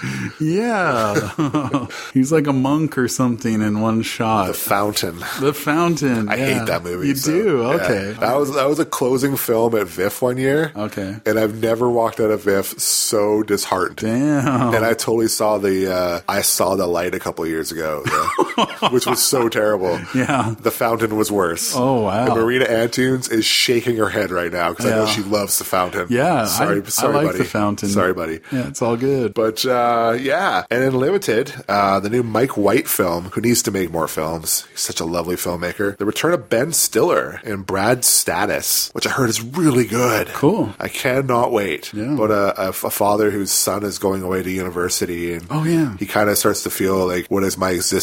Yeah. He's like a monk or something in one shot. The Fountain. The Fountain. I yeah. hate that movie. You so, do? yeah. Okay. That was that was a closing film at V I F one year. Okay. And I've never walked out of V I F so disheartened. Damn. And I totally saw the uh, I saw the light a couple years ago, the, which was so terrible. Yeah. The Fountain was worse. Oh, wow. And Marina Antunes is shaking her head right now because I know Yeah. she loves The Fountain. Yeah. Sorry, I, sorry, I like buddy. The Fountain. Sorry, buddy. Yeah, it's all good. But uh, yeah, and in Limited, uh, the new Mike White film, who needs to make more films. He's such a lovely filmmaker. The return of Ben Stiller in Brad Status, which I heard is really good. Cool. I cannot wait. Yeah. But a, a, a father whose son is going away to university, and Oh, yeah. he kind of starts to feel like, what is my existence? What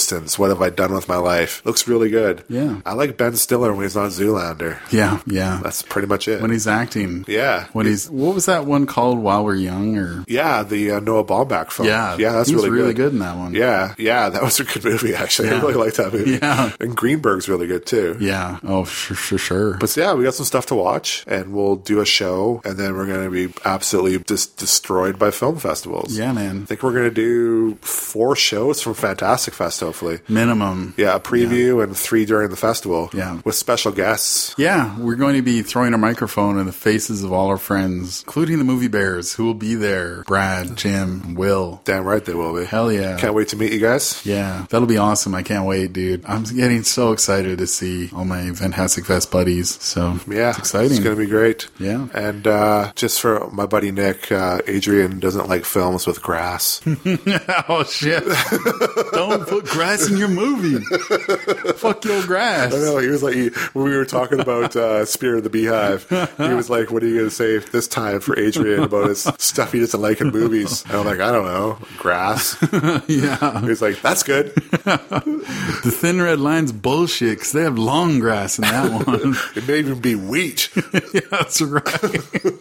what have I done with my life? Looks really good. Yeah. I like Ben Stiller when he's on Zoolander. Yeah, yeah. That's pretty much it. When he's acting. Yeah. When he's, what was that one called, While We're Young? Or Yeah, the uh, Noah Baumbach film. Yeah, yeah, that's he was really, really good. good in that one. Yeah, yeah, that was a good movie, actually. Yeah. I really liked that movie. Yeah. And Greenberg's really good, too. Yeah. Oh, sure, sure, sure. But yeah, we got some stuff to watch, and we'll do a show, and then we're going to be absolutely just destroyed by film festivals. Yeah, man. I think we're going to do four shows from Fantastic Fest, hopefully. Minimum. Yeah, a preview and three during the festival. Yeah. With special guests. Yeah, we're going to be throwing a microphone in the faces of all our friends, including the movie bears, who will be there. Brad, Jim, Will. Damn right they will be. Hell yeah. Can't wait to meet you guys. Yeah, that'll be awesome. I can't wait, dude. I'm getting so excited to see all my Fantastic Fest buddies. So, Yeah, it's exciting. It's going to be great. Yeah. And uh, just for my buddy Nick, uh, Adrian doesn't like films with grass. Oh, shit. Don't put grass in your movie. Fuck your grass. I know, he was like, he, when we were talking about uh, Spirit of the Beehive, he was like, what are you going to say this time for Adrian about his stuff he doesn't like in movies? And I'm like, I don't know, grass. Yeah. He was like, that's good. The Thin Red Line's bullshit because they have long grass in that one. It may even be wheat. Yeah, that's right.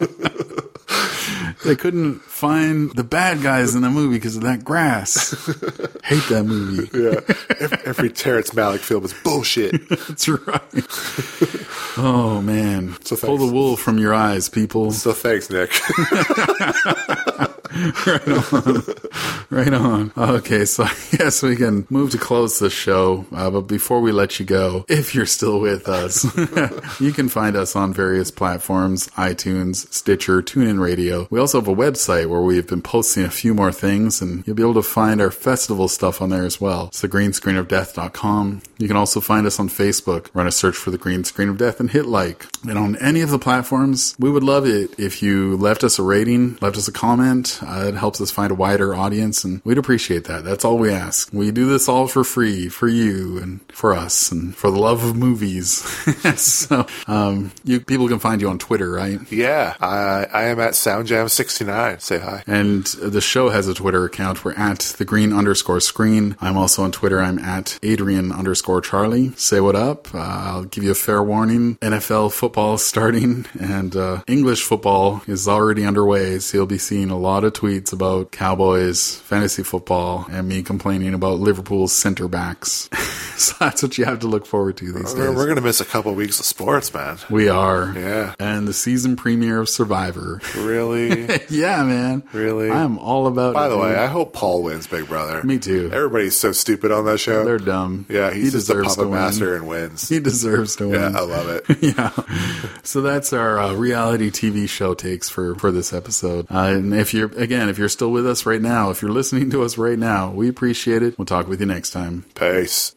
They couldn't find the bad guys in the movie because of that grass. Hate that movie. Yeah. Every, every Terrence Malick film is bullshit. That's right. Oh, man. So Pull thanks. the wool from your eyes, people. So thanks, Nick. Right on. Right on. Okay, so I guess we can move to close the show. Uh, but before we let you go, if you're still with us, you can find us on various platforms, iTunes, Stitcher, TuneIn Radio. We also have a website where we've been posting a few more things, and you'll be able to find our festival stuff on there as well. It's the green screen of death dot com. You can also find us on Facebook. Run a search for the Green Screen of Death and hit like. And on any of the platforms, we would love it if you left us a rating, left us a comment. Uh, it helps us find a wider audience, and we'd appreciate that. That's all we ask. We do this all for free, for you and for us and for the love of movies. So, um, you people can find you on Twitter, right? Yeah, I, I am at SoundJam sixty-nine. Say hi. And the show has a Twitter account. We're at the green underscore screen. I'm also on Twitter. I'm at Adrian underscore Charlie. Say what up. Uh, I'll give you a fair warning. N F L football is starting, and uh, English football is already underway. So you'll be seeing a lot of tweets about Cowboys, fantasy football, and me complaining about Liverpool's center backs. So that's what you have to look forward to these We're, days. we're going to miss a couple weeks of sports, man. We are. Yeah. And the season premiere of Survivor. Really? Yeah, man. Really? I'm all about By it. the way, dude. I hope Paul wins Big Brother. Me too. Everybody's so stupid on that show. They're dumb. Yeah, he's he just a deserves puppet to win. master and wins. He deserves to Yeah, win. I love it. Yeah. So that's our uh, reality T V show takes for, for this episode. Uh, and if you're, again, if you're still with us right now, if you're listening to us right now, we appreciate it. We'll talk with you next time. Peace.